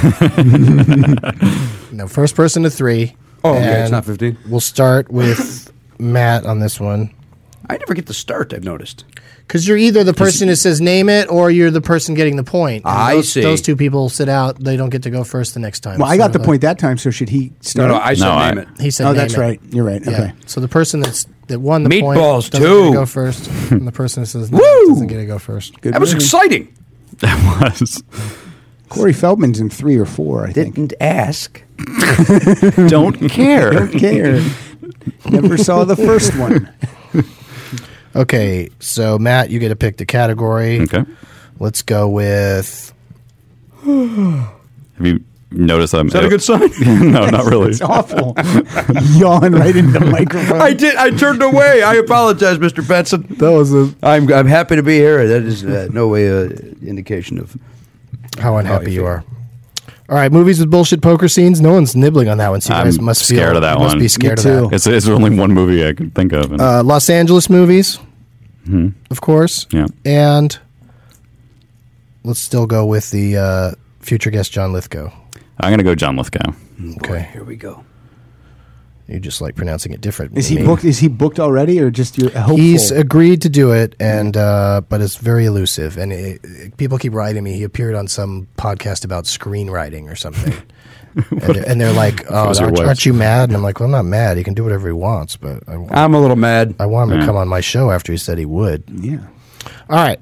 No, first person to 3. Oh, okay. It's And not 15. We'll start with Matt on this one. I never get to start, I've noticed. Because you're either the person who says name it or you're the person getting the point. And I those, see. Those two people sit out. They don't get to go first the next time. Well, I So, got the like, point that time, so should he No, start? no, I said No, name it. He said Oh, name that's it. right. You're right. Yeah. Okay. So the person that won the point Meatballs, doesn't too. get to go first, and the person that says no Woo! doesn't get to go first. Good That was movie. exciting. That was. Corey Feldman's in 3 or 4, I think. Didn't ask. Don't care. Don't care. Never saw the first one. Okay, so Matt, you get to pick the category. Okay. Let's go with. Have you noticed I'm. Is that a good sign? No, not really. It's awful. Yawn right into the microphone. I did. I turned away. I apologize, Mr. Benson. That was I'm happy to be here. That is no way indication of. how unhappy you you are. All right, movies with bullshit poker scenes. No one's nibbling on that one. So you I'm guys must scared feel, of that you must one. be scared Me of too. that. It's only one movie I can think of. And, Los Angeles movies, of course. yeah. And let's still go with the future guest John Lithgow. I'm going to go John Lithgow. Okay, Here we go. you just like pronouncing it different. Is than he me. booked? Is he booked already, or just you're hopeful? He's agreed to do it, and but it's very elusive. And people keep writing me. He appeared on some podcast about screenwriting or something, and they're like, "Oh, was your aren't wife. you mad?" And I'm like, "Well, I'm not mad. He can do whatever he wants, but I want I'm a little mad. him to Yeah. come on my show after he said he would." yeah. All right,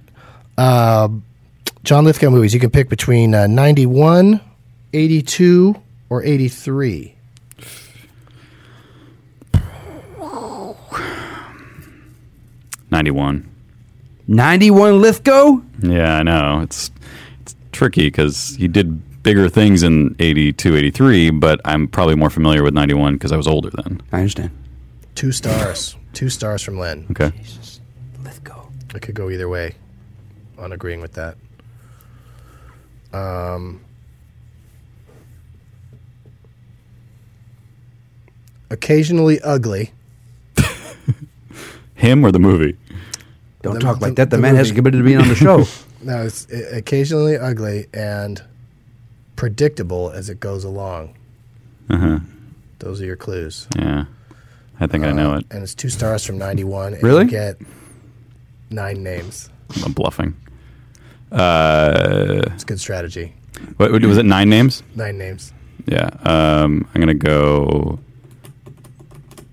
John Lithgow movies. You can pick between 91, 82, or 83. '91. 91 Lithgow. Yeah, I know. It's tricky because he did bigger things in 82, 83, but I'm probably more familiar with 91 because I was older then. I understand. 2 stars. 2 stars from Len. Okay. Lithgow. I could go either way on agreeing with that. Occasionally ugly. Him or the movie? Don't The- talk the- like that. The the man has movie. committed to being on the show. No, it's occasionally ugly and predictable as it goes along. Uh-huh. Those are your clues. Yeah. I think I know it. And it's 2 stars from 91. And Really? You get 9 names. I'm bluffing. It's good strategy. What was it? 9 names? 9 names. Yeah. I'm gonna go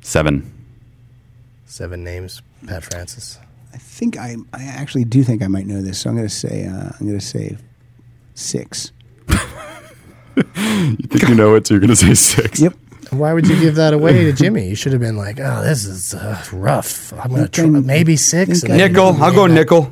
7. 7 names. Pat Francis. I think I actually do think I might know this. So I'm going to say 6. You think you know it, so you're going to say 6. Yep. Why would you give that away to Jimmy? You should have been like, "Oh, this is rough. I'm going to try maybe 6." Nickel. I'll go nickel.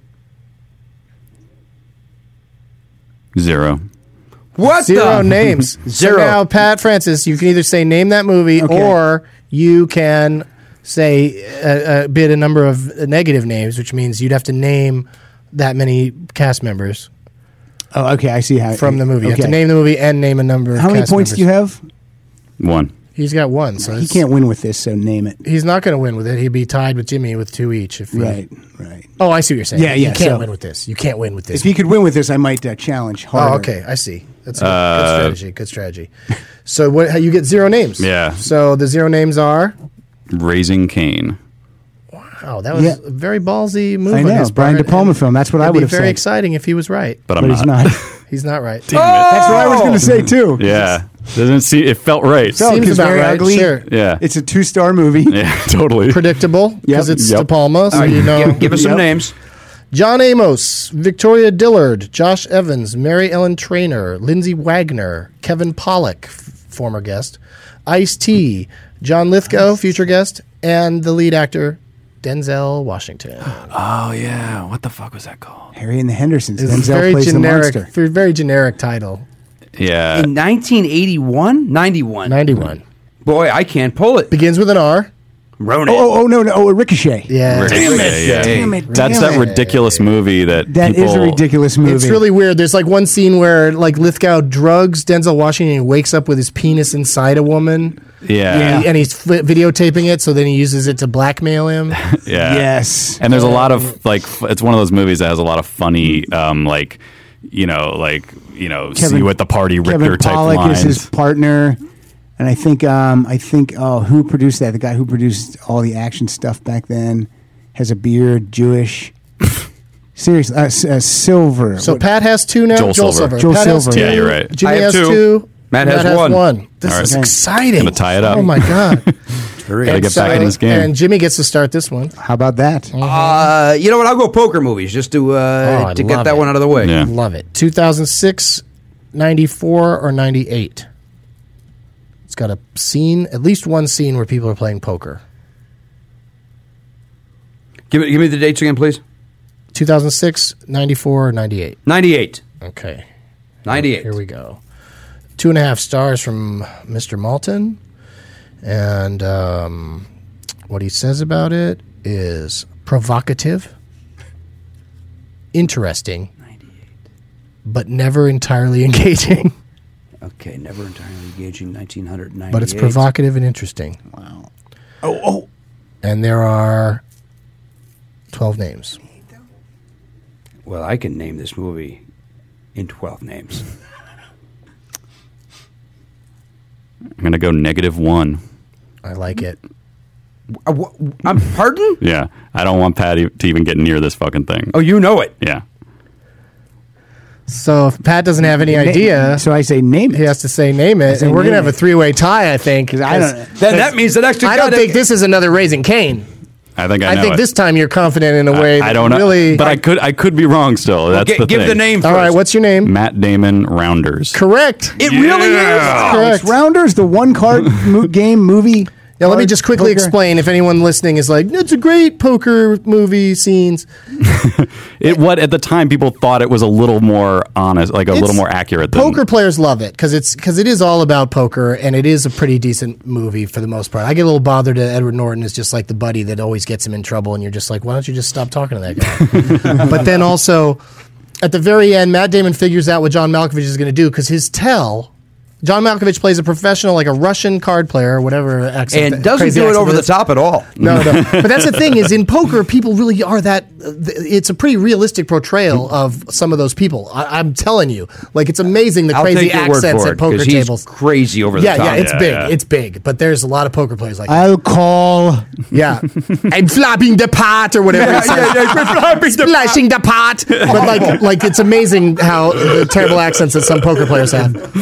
0. What? 0 names. 0. So now, Pat Francis, you can either say name that movie, or you can say bid a number of negative names, which means you'd have to name that many cast members Oh, okay. I see how from the movie. You have to okay. name the movie and name a number of How many cast points do you members. have? 1. He's got 1. So He it's- can't win with this, so name it. He's not going to win with it. He'd be tied with Jimmy with 2 each. If he, Right. Oh, I see what you're saying. Yeah, You can't so- win with this. You can't win with this. If he could win with this, I might challenge harder. Oh, okay. I see. That's a good strategy. Good strategy. So what? You get 0 names. Yeah. So the 0 names are. Raising Cain. Wow, that was Yeah. a very ballsy move. I on know, his Brian part, De Palma and film. That's what I it'd would be have very said. exciting if he was right, But I'm But not. he's not. he's not right. That's what I was going to say too. Yeah. Doesn't see. It felt right. Seems 'cause about very right. ugly. Sure. Yeah. It's a 2-star movie. Yeah. Totally. Predictable because it's Yep. De Palma, so you know. Give us some Yep. names. John Amos, Victoria Dillard, Josh Evans, Mary Ellen Trainor, Lindsay Wagner, Kevin Pollak, former guest, Ice-T, John Lithgow, future guest, and the lead actor, Denzel Washington. Oh yeah. What the fuck was that called? Harry and the Hendersons. It's a Denzel very plays generic, the monster. very generic title. Yeah. In 1981? 91. 91. Boy, I can't pull it. Begins with an R. Ronan. Oh, no. Oh, Ricochet. Yeah. Damn it. Yeah. Damn it. That's damn that it. ridiculous movie that That people, is a ridiculous movie. It's really weird. There's like one scene where like Lithgow drugs Denzel Washington and he wakes up with his penis inside a woman. Yeah. And he's videotaping it, so then he uses it to blackmail him. Yeah. Yes. And there's a lot of like it's one of those movies that has a lot of funny see you at the party Richter Kevin type Pollak lines. is his partner, and I think who produced that? The guy who produced all the action stuff back then has a beard, Jewish. Seriously, Silver. So What- Pat has 2 now. Joel Joel Silver. Silver. Joel Pat has Silver. 2. Yeah, you're right. Jimmy I have has 2. 2. Matt has one. This All is right. exciting. Gonna tie it up. Oh my god. Gotta get back in this game. And Jimmy gets to start this one. How about that? You know what? I'll go poker movies just to I get love that it. one out of the way. Yeah. Love it. 2006, 94, or 98. It's got a scene, at least one scene where people are playing poker. Give me the dates again, please. 2006, 94, or 98. 98. Okay. 98. Here we go. 2.5 stars from Mr. Malton. And what he says about it is provocative, interesting, but never entirely engaging. Okay, never entirely engaging. 1998. But it's provocative and interesting. Wow. And there are 12 names. Well, I can name this movie in 12 names. I'm gonna go -1. I like it. Pardon? Yeah. I don't want Pat to even get near this fucking thing. Oh, you know it. Yeah. So if Pat doesn't have any idea, So I say name it. he has to say name it. say And we're going to name have a it. 3-way tie, I think. I don't. Then that means that extra I don't think this is another Raising Cain. I think I know I think it. this time you're confident in a way I that don't know. really... But I could be wrong still. That's the give thing. the name first. All right, what's your name? Matt Damon Rounders. Correct. It really is? Correct. It's Rounders, the one-card game movie. Now, let me just quickly Poker. explain if anyone listening is like, it's a great poker movie scenes. What at the time people thought it was a little more honest, like a It's- little more accurate than Poker players love it because it is all about poker, and it is a pretty decent movie for the most part. I get a little bothered that Edward Norton is just like the buddy that always gets him in trouble, and you're just like, why don't you just stop talking to that guy? But then also, at the very end, Matt Damon figures out what John Malkovich is going to do because his tell. John Malkovich plays a professional, like a Russian card player, whatever accent. And doesn't crazy do it accent over the is. top at all. No. But that's the thing is in poker, people really are that. It's a pretty realistic portrayal of some of those people. I'm telling you, like it's amazing the I'll crazy take your word accents for at it, poker 'cause he's tables. crazy over the Yeah, top. yeah, it's Yeah, big. yeah. It's big. But there's a lot of poker players like that. I'll call. Yeah, I'm flopping the pot or whatever. he says. Splashing the pot. But like it's amazing how the terrible accents that some poker players have.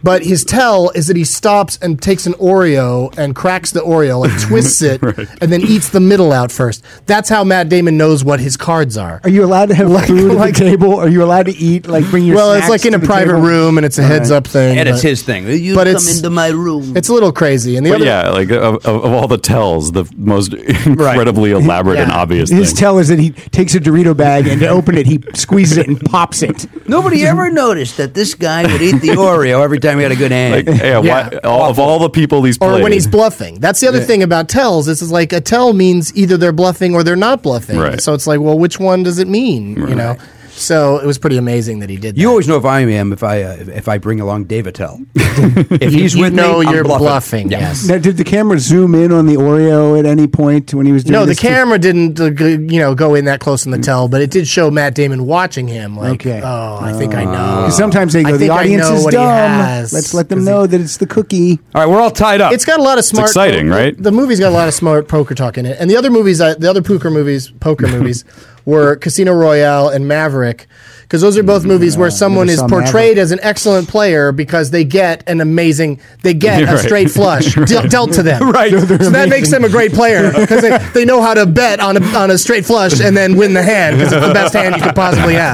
But his tell is that he stops and takes an Oreo and cracks the Oreo, like twists it, and then eats the middle out first. That's how Matt Damon knows what his cards are. Are you allowed to have food at the table? Are you allowed to eat? Like bring your Well, it's snacks like in to a the private table? room, and it's a heads-up thing. And it's but- his thing. You but come it's- into my room. It's a little crazy. And the But other, yeah, like of all the tells, the most incredibly elaborate and Yeah. obvious His thing. tell is that he takes a Dorito bag and to open it, he squeezes it and pops it. Nobody ever noticed that this guy would eat the Oreo every time he had a good hand. Like, yeah, of all the people he's played, or when he's bluffing. That's the other thing about tells. Is like a tell means either they're bluffing or they're not bluffing. Right. So it's like, well, which one does it mean? You know. So it was pretty amazing that he did that. You always know if I am if I bring along Dave Attell. If he's You with know me, I'm you're bluffing. bluffing. Yeah. Yes. Now, did the camera zoom in on the Oreo at any point when he was doing No, the this? camera didn't, go in that close in the tell, but it did show Matt Damon watching him. Like, Okay. oh, I think I know. 'Cause sometimes they I go, the think I audience know is what he dumb. has." Let's let them 'Cause know that it's the cookie. All right, we're all tied up. It's got a lot of smart. exciting, right? The movie's got a lot of smart poker talk in it, and the other movies, the other poker movies, were Casino Royale and Maverick, because those are both movies where someone never is saw portrayed Maverick. as an excellent player because they get a Right. straight flush dealt to them. Right. So that makes them a great player because they know how to bet on a straight flush and then win the hand because it's the best hand you could possibly have.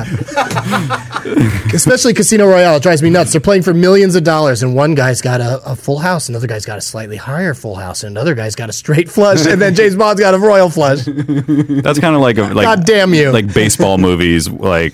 Especially Casino Royale, it drives me nuts. They're playing for millions of dollars, and one guy's got a full house, another guy's got a slightly higher full house, and another guy's got a straight flush, and then James Bond's got a royal flush. That's kind of like God damn you. like baseball movies. Like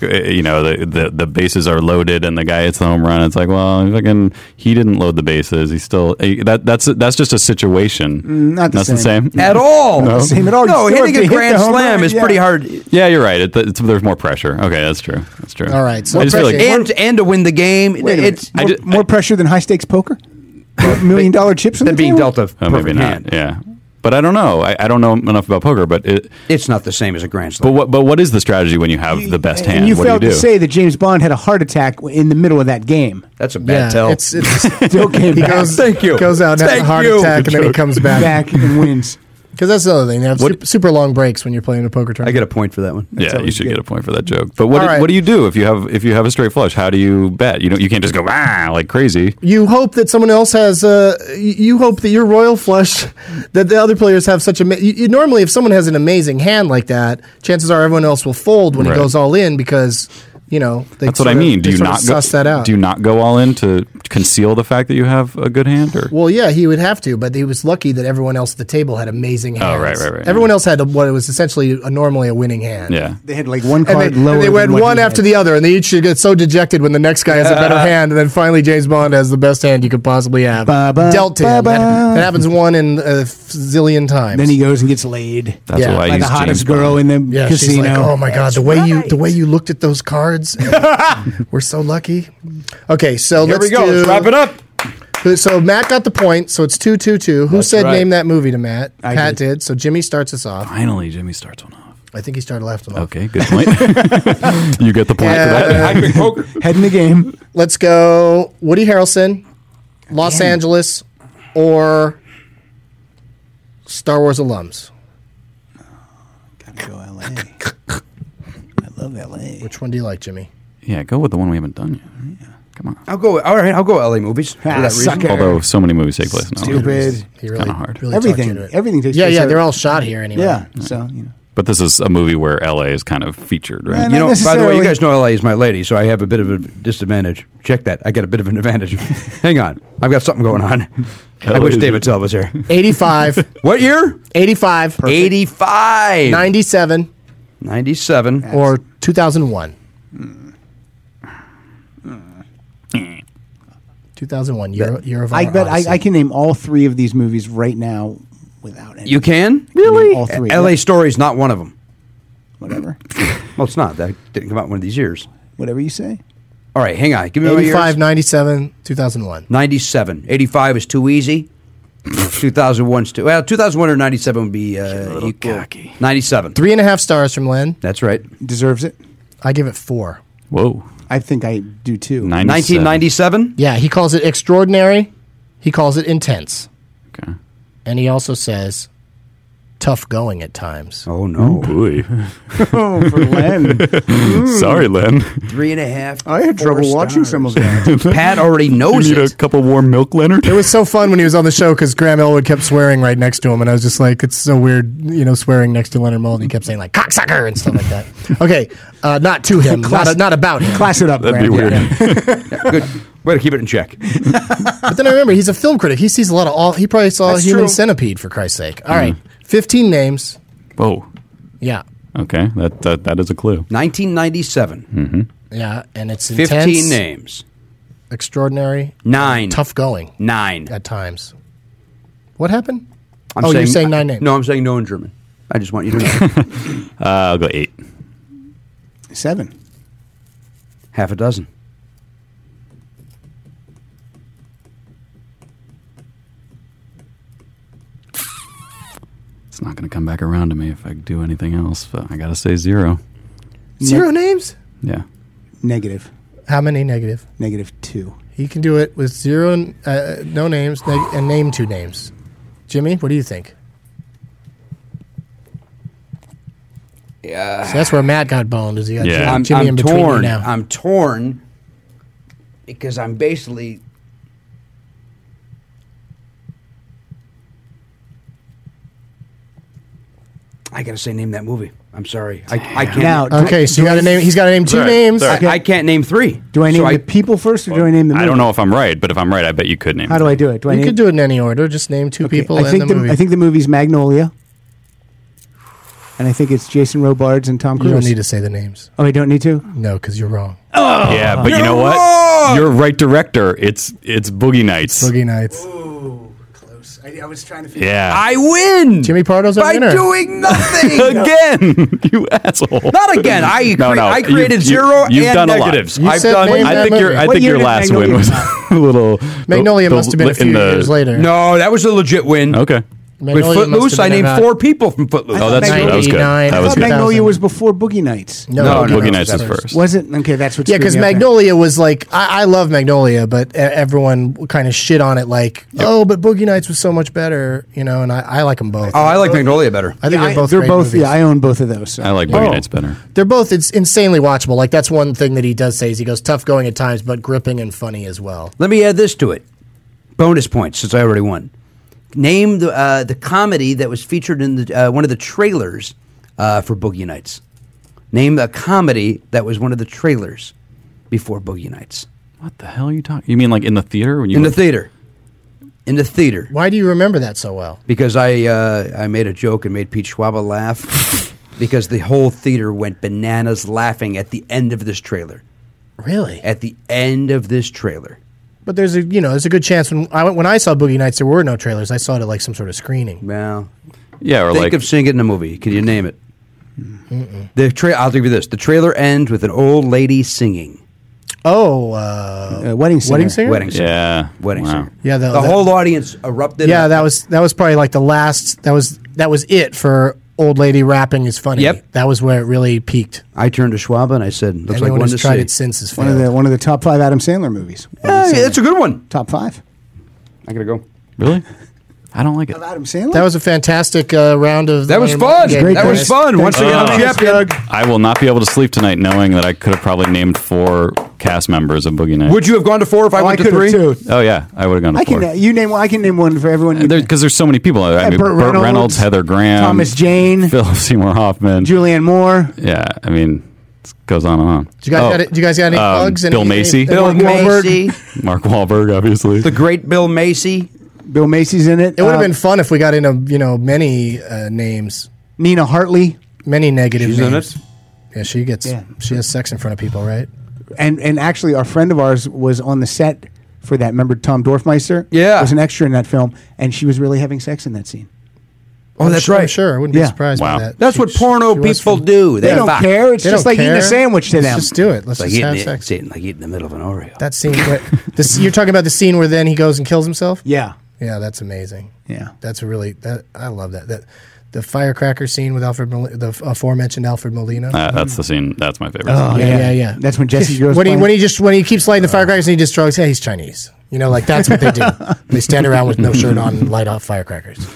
the bases are loaded and the guy hits the home run. It's like, well, he didn't load the bases. He's still that's just a situation. Not the That's same. the same at all. Not the same at all. No, You still hitting have a to hit grand the home slam run, is yeah. pretty hard. Yeah, you're right. There's more pressure. Okay, that's true. That's true. All right, so I just feel like pressure. And to win the game, Wait a minute. it's More pressure than high stakes poker? $1 million chips on than the being table? dealt a oh, maybe perfect not. hand. Yeah, but I don't know. I don't know enough about poker. But It's not the same as a grand slam. but what is the strategy when you have the best hand? And you What do failed you do? to say that James Bond had a heart attack in the middle of that game. That's a Yeah, bad tell. it's Still came he back. goes, Thank you. goes out and has a Thank heart you. attack, and then he comes back. and wins. Because that's the other thing. They have super long breaks when you're playing a poker I tournament. get a point for that one. Yeah, you always should good. get a point for that joke. But All right. what do you do if you have a straight flush? How do you bet? You can't just go like crazy. You hope that someone else has. You hope that your royal flush, that the other players have such a. Normally, if someone has an amazing hand like that, chances are everyone else will fold when Right. he goes all in because they That's what I mean. Do you not suss that out? Do you not go all in to conceal the fact that you have a good hand? Or Well, yeah, he would have to, but he was lucky that everyone else at the table had amazing hands. Oh, right. Everyone else had what was essentially normally a winning hand. yeah, They had like one And card they, lower. and they went than what one he after had. the other, and they each get so dejected when the next guy has a better hand, and then finally James Bond has the best hand you could possibly have Ba-ba, dealt to him. ba-ba. That happens one in a zillion times. Then he goes and gets laid. that's Yeah, why I By the use hottest James girl Bond. in the yeah, she's casino. like, oh my god, the way you looked at those cards, we're so lucky. Okay, so Here let's we go. Let's wrap it up. So Matt got the point. So it's 2-2-2. Who That's said right. name that movie to Matt? I Pat did. did. So Jimmy starts us off. Finally, Jimmy starts one off. I think he started left one off. Okay, good point. You get the point for that. I pick poker. Head in the game. Let's go. Woody Harrelson, Los Angeles, or Star Wars alums. Gotta go LA. I love LA. Which one do you like, Jimmy? Yeah, go with the one we haven't done yet. Come on. I'll go. All right, I'll go LA movies for that reason. sucker. Although so many movies take place now. Stupid. He really, kinda hard. really talked you Everything. into it. Everything takes Yeah, place yeah. there. They're all shot here anyway. Yeah. So, But this is a movie where LA is kind of featured, right? Man, You know, Not by the way, you necessarily. guys know LA is my lady, so I have a bit of a disadvantage. Check that. I get a bit of an advantage. Hang on. I've got something going on. I wish David Tell was here. 85, What year? 85, 85. 97, 97. or 2001. 2001, year of our I bet Odyssey. I can name all three of these movies right now without any. You can? Really? All three. LA Yep. Story is not one of them. Whatever. Well, it's not. That didn't come out one of these years. Whatever you say. All right, hang on. Give me my 85, years. 97, 2001. 97. 85 is too easy. 2001's too. Well, 2001 or 97 would be little equal. cocky. 97. 3.5 stars from Len. That's right. Deserves it. I give it 4. Whoa. I think I do too. 1997. Yeah, he calls it extraordinary. He calls it intense. Okay. And he also says tough going at times. Oh no! Ooh. Oh, for Len. Sorry, Len. 3.5. I had trouble watching some of that. Pat already knows You need a it. cup of warm milk, Leonard? It was so fun when he was on the show because Graham Elwood kept swearing right next to him, and I was just like, it's so weird, swearing next to Leonard Maltin. He kept saying like cocksucker and stuff like that. Okay, not to him, not about him. Class it up, That'd be Graham. weird. Good. Way to keep it in check. But then I remember he's a film critic. He sees a lot of he probably saw That's Human true. Centipede for Christ's sake. All right, 15 names. Whoa. Yeah, Okay, that is a clue. 1997. yeah, and it's 15 intense, names. extraordinary, 9. tough going 9. at times. What happened? I'm you're saying 9 names. No, I'm saying no in German. I just want you to know. I'll go 8. 7. Half a dozen. It's not going to come back around to me if I do anything else, but I got to say 0. 0 names? Yeah. Negative. How many negative? -2. He can do it with 0, no names, and name 2 names. Jimmy, what do you think? Yeah. So that's where Matt got boned. Is he got Yeah. I'm Jimmy in between you torn. now? I'm torn because I'm basically. I gotta say, name that movie. I'm sorry, I can't. Now, Okay, so you got to name. He's got to name 2 Sorry, names. sorry. I can't name 3. do I name So the people first, or do I name the movie? I don't know if I'm right, but if I'm right, I bet you could name How it. do I do it? Do I You name? could do it in any order. Just name 2 people and the movie. I think the movie's Magnolia, and I think it's Jason Robards and Tom you Cruise. don't need to say the names. Oh, I don't need to. No, because you're wrong. Yeah, but you know what? wrong! You're right director. It's Boogie Nights. Boogie Nights. Close. I was trying to figure. Yeah. I win. Jimmy Pardo's our by winner. doing nothing. Again, you asshole. Not again. I created You've 0 You've and done negatives. a lot. You said name I that think movie. I What think year your did last Magnolia win was come a little. Magnolia must have been a few years later. No, that was a legit win. Okay. With Magnolia must Footloose, have I been named about 4 people from Footloose. Oh, that's true. That was good. 99. That I was thought good. Magnolia was before Boogie Nights. No, no, Boogie Nights no, is no. first. Was it? Okay, that's what. Yeah, screwed because me up there. Magnolia was like, I love Magnolia, but everyone kind of shit on it like, oh, but Boogie Nights was so much better, and I like them both. Oh, I like Magnolia better. I think they're both They're great both. movies. Yeah, I own both of those. So. I like Boogie Nights better. They're both insanely watchable. Like, that's one thing that he does say is he goes tough going at times, but gripping and funny as well. Let me add this to it. Bonus points, since I already won. Name the comedy that was featured in the one of the trailers for Boogie Nights. Name a comedy that was one of the trailers before Boogie Nights. What the hell are you talking? You mean like in the theater? When you In the theater. In the theater. Why do you remember that so well? Because I made a joke and made Pete Schwaba laugh. Because the whole theater went bananas laughing at the end of this trailer. Really? At the end of this trailer. But there's a good chance when I saw Boogie Nights, there were no trailers. I saw it at like some sort of screening. Well, Yeah, or think like of seeing it in a movie. Can you name it? I'll give you this. The trailer ends with an old lady singing. Oh, Wedding Singer. Wedding Singer? Wedding singer. yeah, Wedding wow. singer. Yeah, The whole audience erupted. Yeah, up. that was probably like the last. That was it for old lady rapping is funny. Yep. That was where it really peaked. I turned to Schwab and I said, "Looks Anyone like one who's to tried see." it since is One failed. of the top 5 Adam Sandler movies. Yeah, that's a good one. Top 5 I gotta go. Really? I don't like it. of Adam Sandler. That was a fantastic round of. That was Leonard fun. Maltin game, That was guys. fun. Once again, I'm champion. I will not be able to sleep tonight knowing that I could have probably named 4 cast members of Boogie Nights. Would you have gone to 4 if I went to could 3? have too. Oh yeah, I would have gone to I 4. can. You name one. I can name one for everyone. Because there's so many people. I mean, Burt Burt Reynolds, Reynolds, Heather Graham, Thomas Jane, Philip Seymour Hoffman, Julianne Moore. Yeah, I mean, it goes on and on. Do you guys got any plugs? Bill Macy, Bill Mark Wahlberg? Macy, Mark Wahlberg, obviously. the great Bill Macy. Bill Macy's in it. It would have been fun if we got into many names, Nina Hartley, many negative She's in names. it. Yeah, she gets. Yeah. She has sex in front of people, right? and actually, our friend of ours was on the set for that. Remember Tom Dorfmeister? Yeah. Was an extra in that film, and she was really having sex in that scene. Oh, that's I'm right. sure, I wouldn't be Yeah. surprised Wow. by that. That's what porno she was people from- do. They don't fuck. care. It's They just don't like eating a care. sandwich to Let's them. just do it. Let's It's like just have eating, sex. like eating the middle of an Oreo. That scene. You're talking about the scene where then he goes and kills himself. Yeah. Yeah, that's amazing. Yeah. That's a really I love that. The firecracker scene with the aforementioned Alfred Molina. That's the scene. That's my favorite. Oh, scene. yeah. That's when Jesse goes. when he keeps lighting the firecrackers and he just drugs. Hey, he's Chinese. Like that's what they do. They stand around with no shirt on and light off firecrackers.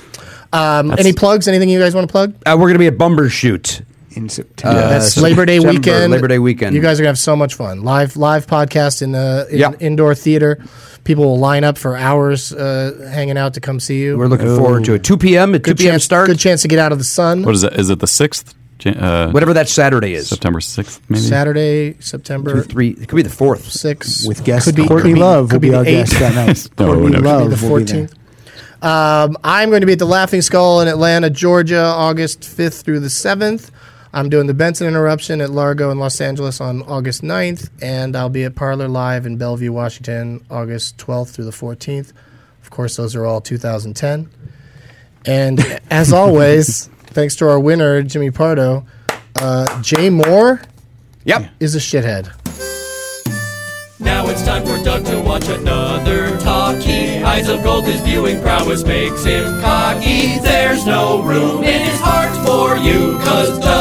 Any plugs? Anything you guys want to plug? We're going to be at Bumbershoot. In September. That's September, Labor Day weekend. Labor Day weekend. You guys are gonna have so much fun. Live podcast in Yep. indoor theater. People will line up for hours hanging out to come see you. We're looking forward to it. 2 p.m. at 2 p.m. start. Good chance to get out of the sun. What is it? Is it the 6th? Whatever that Saturday is. September 6th, maybe? Saturday, September 3. It could be the 4th. 6th. With guest Could be- Courtney could be- Love will could be be our the guest 8th. that night. No, Courtney no. Love the will be there. 14th. I'm going to be at the Laughing Skull in Atlanta, Georgia, August 5th through the 7th. I'm doing the Benson Interruption at Largo in Los Angeles on August 9th, and I'll be at Parlor Live in Bellevue, Washington, August 12th through the 14th. Of course, those are all 2010. And as always, thanks to our winner, Jimmy Pardo, Jay Moore Yep. is a shithead. Now it's time for Doug to watch another talkie. Eyes of gold, his viewing prowess makes him cocky. There's no room in his heart for you, 'cause Doug